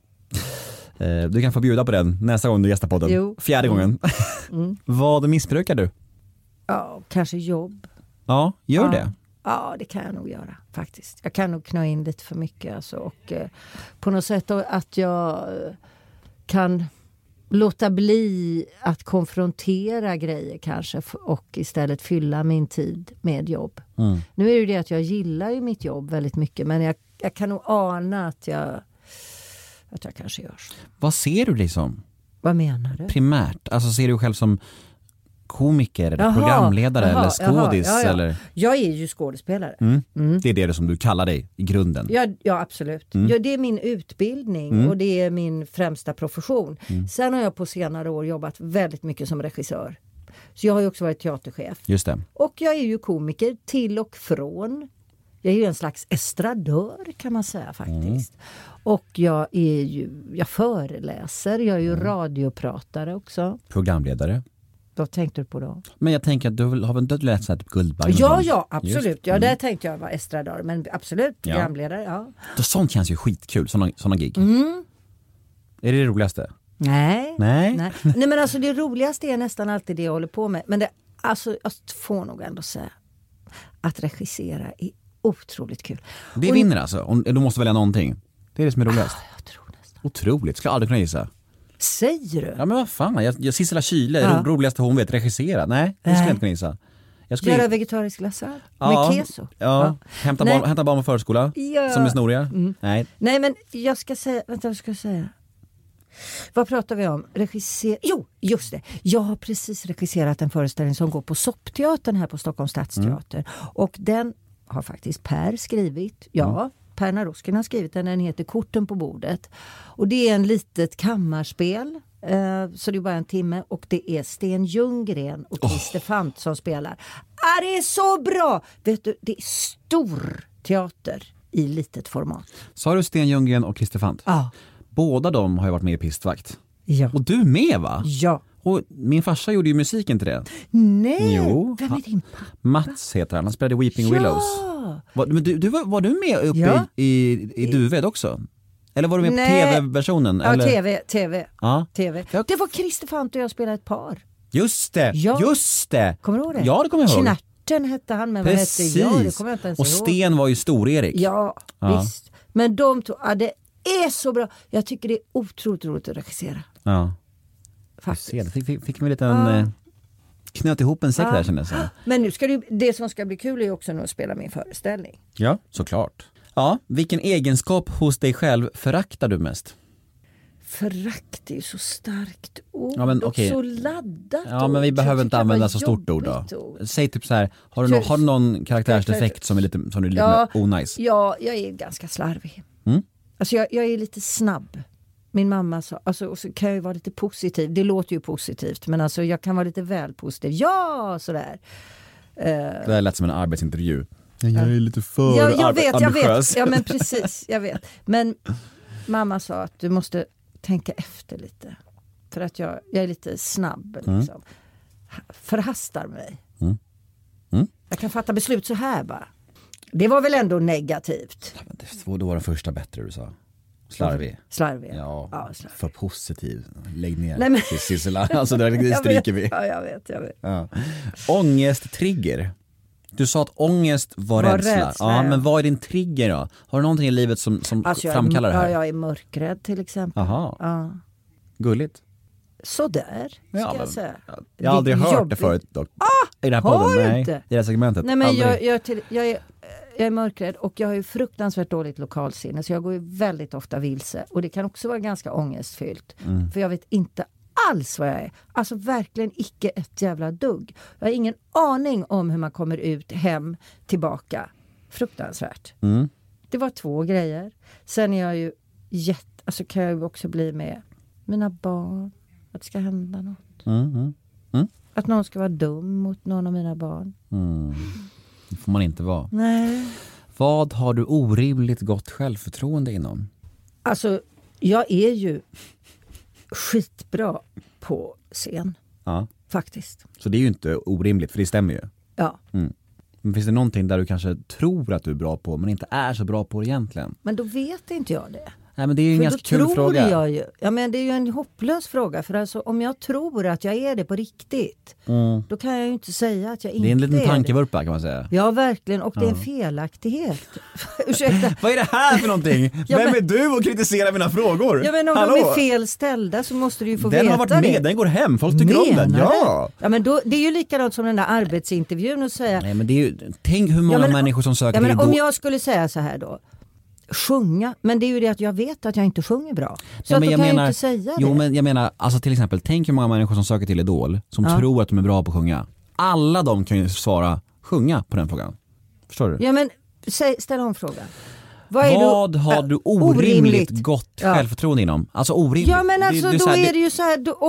E: Du kan få bjuda på den nästa gång du gästar podden.
D: Jo.
E: 4:e gången. Vad missbrukar du?
D: Ja, kanske jobb.
E: Ja, gör det.
D: Ja, det kan jag nog göra faktiskt. Jag kan nog knö in lite för mycket. Alltså, och på något sätt att jag kan låta bli att konfrontera grejer kanske och istället fylla min tid med jobb. Nu är det ju det att jag gillar ju mitt jobb väldigt mycket, men jag kan nog ana att jag kanske gör så.
E: Vad ser du liksom?
D: Vad menar du?
E: Primärt, alltså ser du själv som komiker eller programledare eller skådis? Eller?
D: Jag är ju skådespelare.
E: Det är det som du kallar dig i grunden.
D: Ja, absolut. Ja, det är min utbildning och det är min främsta profession. Sen har jag på senare år jobbat väldigt mycket som regissör. Så jag har ju också varit teaterchef.
E: Just det.
D: Och jag är ju komiker till och från. Jag är ju en slags estradör kan man säga faktiskt. Och jag föreläser, jag är ju radiopratare också.
E: Programledare.
D: Vad tänkte du på då?
E: Men jag tänker att du har väl inte läst så här typ Guldbaggen?
D: Ja, absolut. Ja, där tänkte jag vara estradör. Men absolut, programledare, ja.
E: Sånt känns ju skitkul, såna gig. Är det roligaste?
D: Nej, men alltså det roligaste är nästan alltid det jag håller på med. Men jag får nog ändå säga att regissera är otroligt kul.
E: Det vinner alltså, om du måste välja någonting. Det är det som är roligast.
D: Jag tror nästan.
E: Otroligt, skulle jag aldrig kunna gissa.
D: Säger du?
E: Ja men vad fan, Sissela Kyle, roligaste hon vet, regissera. Nej, det skulle jag inte kunna gissa.
D: Göra vegetarisk glassad med keso.
E: Ja. Hämta barn på förskola som är snoriga. Nej,
D: men jag ska säga, vad ska jag säga? Vad pratar vi om? Jo, just det. Jag har precis regisserat en föreställning som går på Soppteatern här på Stockholms stadsteater. Och den har faktiskt Per skrivit. Per Naroskin har skrivit den. Den heter Korten på bordet. Och det är en litet kammarspel. Så det är bara en timme. Och det är Sten Ljunggren och Christer Fant som spelar. Det är så bra! Vet du, det är stor teater i litet format.
E: Sa du Sten Ljunggren och Christer Fant?
D: Ja.
E: Båda de har ju varit med i Pistvakt.
D: Ja.
E: Och du med, va?
D: Ja.
E: Och min farsa gjorde ju musiken till det.
D: Nej,
E: jo,
D: vem är din pappa?
E: Mats heter han spelade Weeping Willows. Men var du med uppe i Duved också? Eller var du med på tv-versionen?
D: Ja,
E: eller?
D: tv.
E: Ja.
D: TV. Det var Christer Fant och jag spelade ett par.
E: Just det.
D: Kommer du ihåg det?
E: Ja, det kommer jag ihåg.
D: Knärten hette han, men
E: precis.
D: Vad hette jag? Det kommer jag inte ens
E: och
D: ihåg.
E: Sten var ju Stor-Erik.
D: Ja, visst. Men de tog, det är så bra. Jag tycker det är otroligt roligt att regissera.
E: Ja.
D: Faktiskt.
E: Fick vi en liten knöt ihop en säck där, kändes det.
D: Men nu ska det som ska bli kul är också att spela min föreställning.
E: Ja, såklart. Ja, vilken egenskap hos dig själv föraktar du mest?
D: Förakt är ju så starkt ord,
E: ja, men, okay.
D: och så laddat.
E: Ja, men vi behöver inte använda så stort ord då. Säg typ så här, har du någon karaktärsdefekt som är lite onajs?
D: Ja, jag är ganska slarvig. Alltså jag är lite snabb. Min mamma sa, alltså, och så kan jag ju vara lite positiv. Det låter ju positivt, men alltså jag kan vara lite väl positiv. Ja, sådär.
E: Det är lätt som en arbetsintervju. Jag är lite för
D: jag vet.
E: ambitiös.
D: Ja, men precis, jag vet. Men mamma sa att du måste tänka efter lite. För att jag är lite snabb. Liksom. Förhastar mig. Jag kan fatta beslut så här bara. Det var väl ändå negativt.
E: Ja, men det var den första bättre du sa. Slarvig. Ja, slarvig. För positiv. Lägg ner.
D: Nej, men...
E: Sissela. Alltså det stryker vi.
D: Ja, jag vet.
E: Ja. Ångest-trigger. Du sa att ångest var rädsla. Ja, men vad är din trigger då? Har du någonting i livet som alltså framkallar det här?
D: Ja, jag är mörkrädd till exempel.
E: Aha.
D: Ja.
E: Gulligt.
D: Sådär, ska jag säga.
E: Jag har aldrig hört det förut dock. I den här podden. Nej, i det här segmentet.
D: Nej, men jag är mörkrädd och jag har ju fruktansvärt dåligt lokalsinne, så jag går ju väldigt ofta vilse. Och det kan också vara ganska ångestfyllt. För jag vet inte alls vad jag är. Alltså verkligen icke ett jävla dugg. Jag har ingen aning om hur man kommer ut hem tillbaka. Fruktansvärt. Det var 2 grejer. Sen är jag ju alltså kan jag ju också bli med mina barn. Att det ska hända något. Att någon ska vara dum mot någon av mina barn.
E: Det får man inte vara.
D: Nej.
E: Vad har du orimligt gott självförtroende inom?
D: Alltså, jag är ju skitbra på scen.
E: Ja.
D: Faktiskt.
E: Så det är ju inte orimligt, för det stämmer ju.
D: Ja.
E: Men finns det någonting där du kanske tror att du är bra på men inte är så bra på det egentligen?
D: Men då vet inte jag det.
E: Nej, men det är ju en ganska kul fråga.
D: Men det är ju en hopplös fråga. För alltså, om jag tror att jag är det på riktigt, då kan jag ju inte säga att jag inte är det.
E: Det är en liten tankevurpa kan man säga.
D: Ja, verkligen. Och det är en felaktighet. Ursäkta.
E: Vad är det här för någonting? Vem är du och kritiserar mina frågor?
D: Ja, men om de är fel ställda så måste du ju få veta det.
E: Den har varit med, den går hem. Folk tycker om den. Ja.
D: Ja, men då, det är ju likadant som den där arbetsintervjun och säga...
E: Nej, men det är ju... Tänk hur många människor som söker till
D: om jag skulle säga så här då. Sjunga, men det är ju det att jag vet att jag inte sjunger bra. Så att jag inte säga det.
E: Jo, men jag menar, alltså till exempel, tänk hur många människor som söker till Idol som tror att de är bra på att sjunga. Alla de kan ju svara sjunga på den frågan. Förstår du?
D: Ja, men ställ om frågan.
E: Vad har du orimligt gott självförtroende inom? Alltså orimligt.
D: Ja, men alltså då är det ju så här,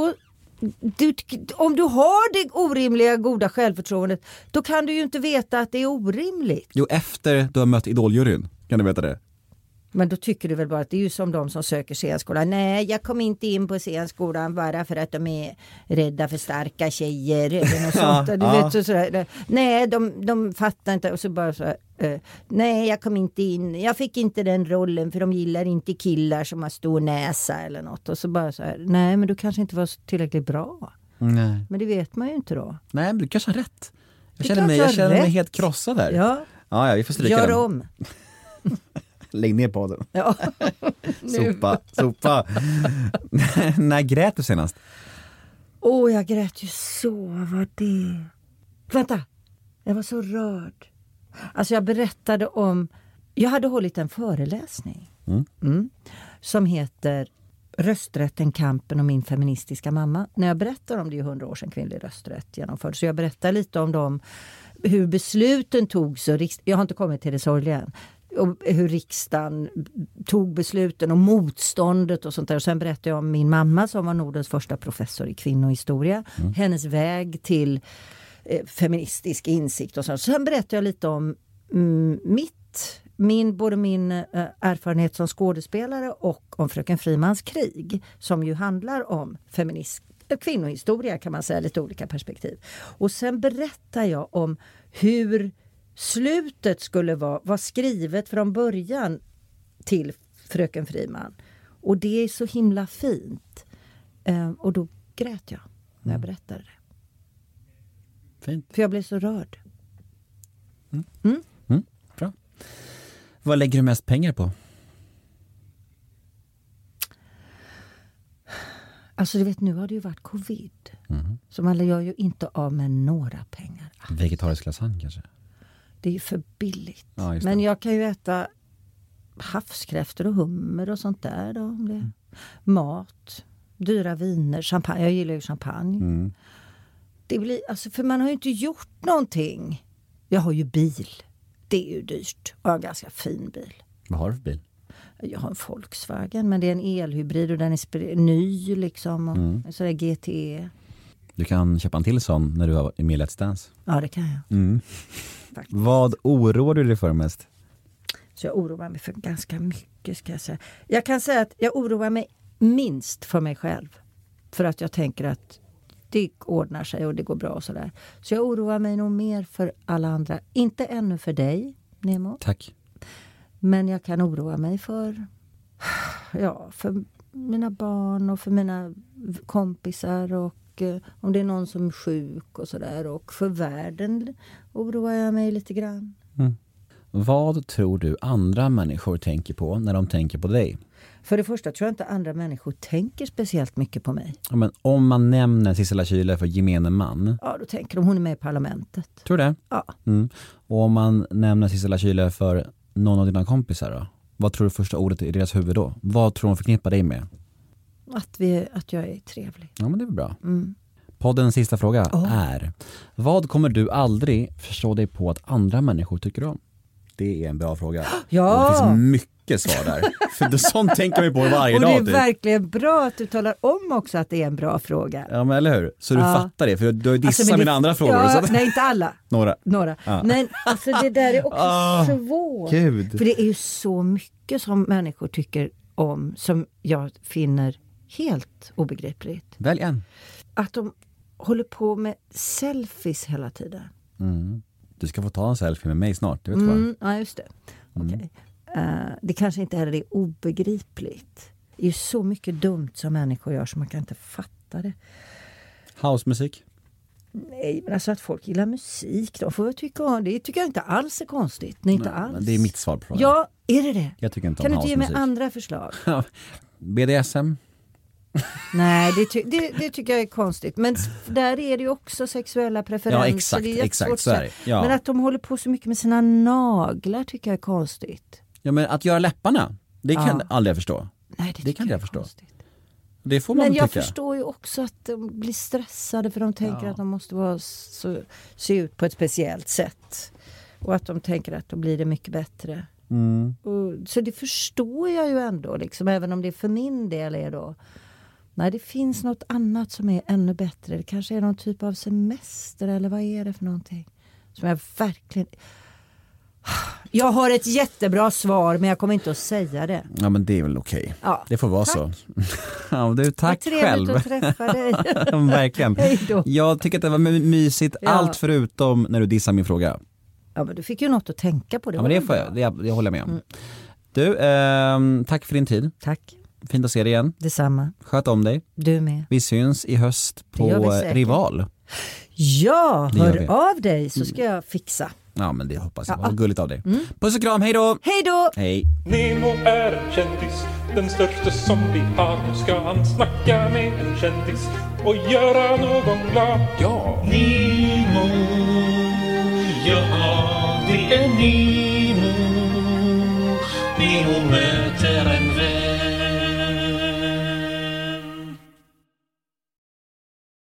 D: om du har det orimliga goda självförtroendet, då kan du ju inte veta att det är orimligt.
E: Jo, efter du har mött Idoljuryn kan du veta det.
D: Men då tycker du väl bara att det är ju som de som söker scenskolan. Nej, jag kom inte in på scenskolan bara för att de är rädda för starka tjejer eller något sånt. Du vet, sådär. Nej, de fattar inte. Och så bara så nej, jag kom inte in. Jag fick inte den rollen för de gillar inte killar som har stor näsa eller något. Och så bara så här, nej, men du kanske inte var tillräckligt bra.
E: Nej.
D: Men det vet man ju inte då.
E: Nej, men du kanske har rätt. Jag känner mig helt krossad där. Ja, vi får stryka
D: Gör
E: den.
D: om.
E: Lägg ner på den.
D: Ja.
E: Sopa. När grät du senast?
D: Jag grät ju så. Vad var det? Vänta, jag var så rörd. Alltså jag berättade om... Jag hade hållit en föreläsning som heter Rösträtten, kampen och min feministiska mamma. När jag berättar om det 100 år sedan kvinnlig rösträtt genomfördes. Så jag berättar lite om hur besluten togs. Jag har inte kommit till det sorgliga än. Och hur riksdagen tog besluten och motståndet och sånt där. Och sen berättade jag om min mamma som var Nordens första professor i kvinnohistoria. Hennes väg till feministisk insikt och sånt. Sen berättade jag lite om både min erfarenhet som skådespelare och om Fröken Frimans krig, som ju handlar om kvinnohistoria kan man säga, lite olika perspektiv. Och sen berättar jag om hur slutet skulle vara skrivet från början till Fröken Friman. Och det är så himla fint. Och då grät jag när jag berättade det.
E: Fint.
D: För jag blev så rörd.
E: Bra. Vad lägger du mest pengar på?
D: Alltså du vet, nu har det ju varit covid. Så man gör ju inte av med några pengar.
E: Vegetarisk lasagne kanske?
D: Det är ju för billigt.
E: Ja,
D: men jag kan ju äta havskräftor och hummer och sånt där då. Mat, dyra viner, champagne. Jag gillar ju champagne. Det blir, alltså, för man har ju inte gjort någonting. Jag har ju bil. Det är ju dyrt. Och jag har en ganska fin bil.
E: Vad har du för bil?
D: Jag har en Volkswagen, men det är en elhybrid och den är ny liksom. Och så är det GTE.
E: Du kan köpa en till sån när du är med i Let's Dance.
D: Ja, det kan jag.
E: Vad oroar du dig för mest?
D: Så jag oroar mig för ganska mycket, ska jag säga. Jag kan säga att jag oroar mig minst för mig själv. För att jag tänker att det ordnar sig och det går bra och sådär. Så jag oroar mig nog mer för alla andra. Inte ännu för dig, Nemo.
E: Tack.
D: Men jag kan oroa mig för mina barn och för mina kompisar och om det är någon som är sjuk och sådär. Och för världen oroar jag mig lite grann.
E: Vad tror du andra människor tänker på när de tänker på dig?
D: För det första tror jag inte andra människor tänker speciellt mycket på mig.
E: Ja, men om man nämner Sissela Kyle för gemene man.
D: Ja, då tänker de hon är med i parlamentet.
E: Tror du det?
D: Ja.
E: Och om man nämner Sissela Kyle för någon av dina kompisar då? Vad tror du första ordet i deras huvud då? Vad tror de förknippar dig med?
D: Att jag är trevlig.
E: Ja, men det är bra. Poddens sista fråga är: vad kommer du aldrig förstå dig på att andra människor tycker om? Det är en bra fråga.
D: Ja.
E: Och det finns mycket svar där. För det sånt tänker vi på varje dag.
D: Och det är verkligen bra att du talar om också att det är en bra fråga.
E: Ja, men eller hur? Så du fattar det, för du har ju dissat mina andra frågor.
D: Ja,
E: så.
D: Nej, inte alla.
E: Några. Ja.
D: Men alltså det där är också svårt.
E: Gud.
D: För det är ju så mycket som människor tycker om som jag finner helt obegripligt.
E: Välj en.
D: Att de håller på med selfies hela tiden.
E: Du ska få ta en selfie med mig snart, du vet vad.
D: Ja, just det. Okay. Det kanske inte heller är obegripligt. Det är ju så mycket dumt som människor gör så man kan inte fatta det.
E: Housemusik?
D: Nej, men alltså att folk gillar musik, de får tycka om det. Tycker jag inte alls är konstigt. Nej, inte alls.
E: Det är mitt svar på frågan.
D: Ja, är det?
E: Jag tycker inte
D: kan
E: om
D: du inte ge mig andra förslag?
E: BDSM?
D: Nej, det tycker jag är konstigt. Men där är det ju också sexuella preferenser.
E: Ja, exakt. Så är det. Ja.
D: Men att de håller på så mycket med sina naglar tycker jag är konstigt.
E: Ja, men att göra läpparna, det kan jag aldrig förstå.
D: Nej, det kan jag förstå. Konstigt.
E: Det får man
D: men jag
E: tycka.
D: förstår ju också att de blir stressade för de tänker att de måste se ut på ett speciellt sätt. Och att de tänker att då blir det mycket bättre. Så det förstår jag ju ändå, liksom, även om det för min del är då. Nej, det finns något annat som är ännu bättre. Det kanske är någon typ av semester eller vad är det för någonting? Som jag verkligen... Jag har ett jättebra svar men jag kommer inte att säga det.
E: Ja, men det är väl okej.
D: Ja.
E: Det får vara så. Ja, du, tack själv.
D: Vad trevligt att träffa dig.
E: Verkligen.
D: Hej då.
E: Jag tycker att det var mysigt, allt förutom när du dissar min fråga.
D: Ja, men du fick ju något att tänka på. Det
E: men det håller jag med om. Du, tack för din tid.
D: Tack.
E: Fint att se dig igen.
D: Detsamma.
E: Sköt om dig.
D: Du med.
E: Vi syns i höst på Rival.
D: Ja, hör av dig så ska jag fixa.
E: Ja, men det hoppas jag. Vad gulligt av dig. Puss och kram, hej då!
D: Hej då!
E: Hej.
B: Nemo är en kändis, den största som vi har. Nu ska han snacka med en kändis och göra någon glad. Ja!
C: Nemo, ja det är Nemo. Nemo med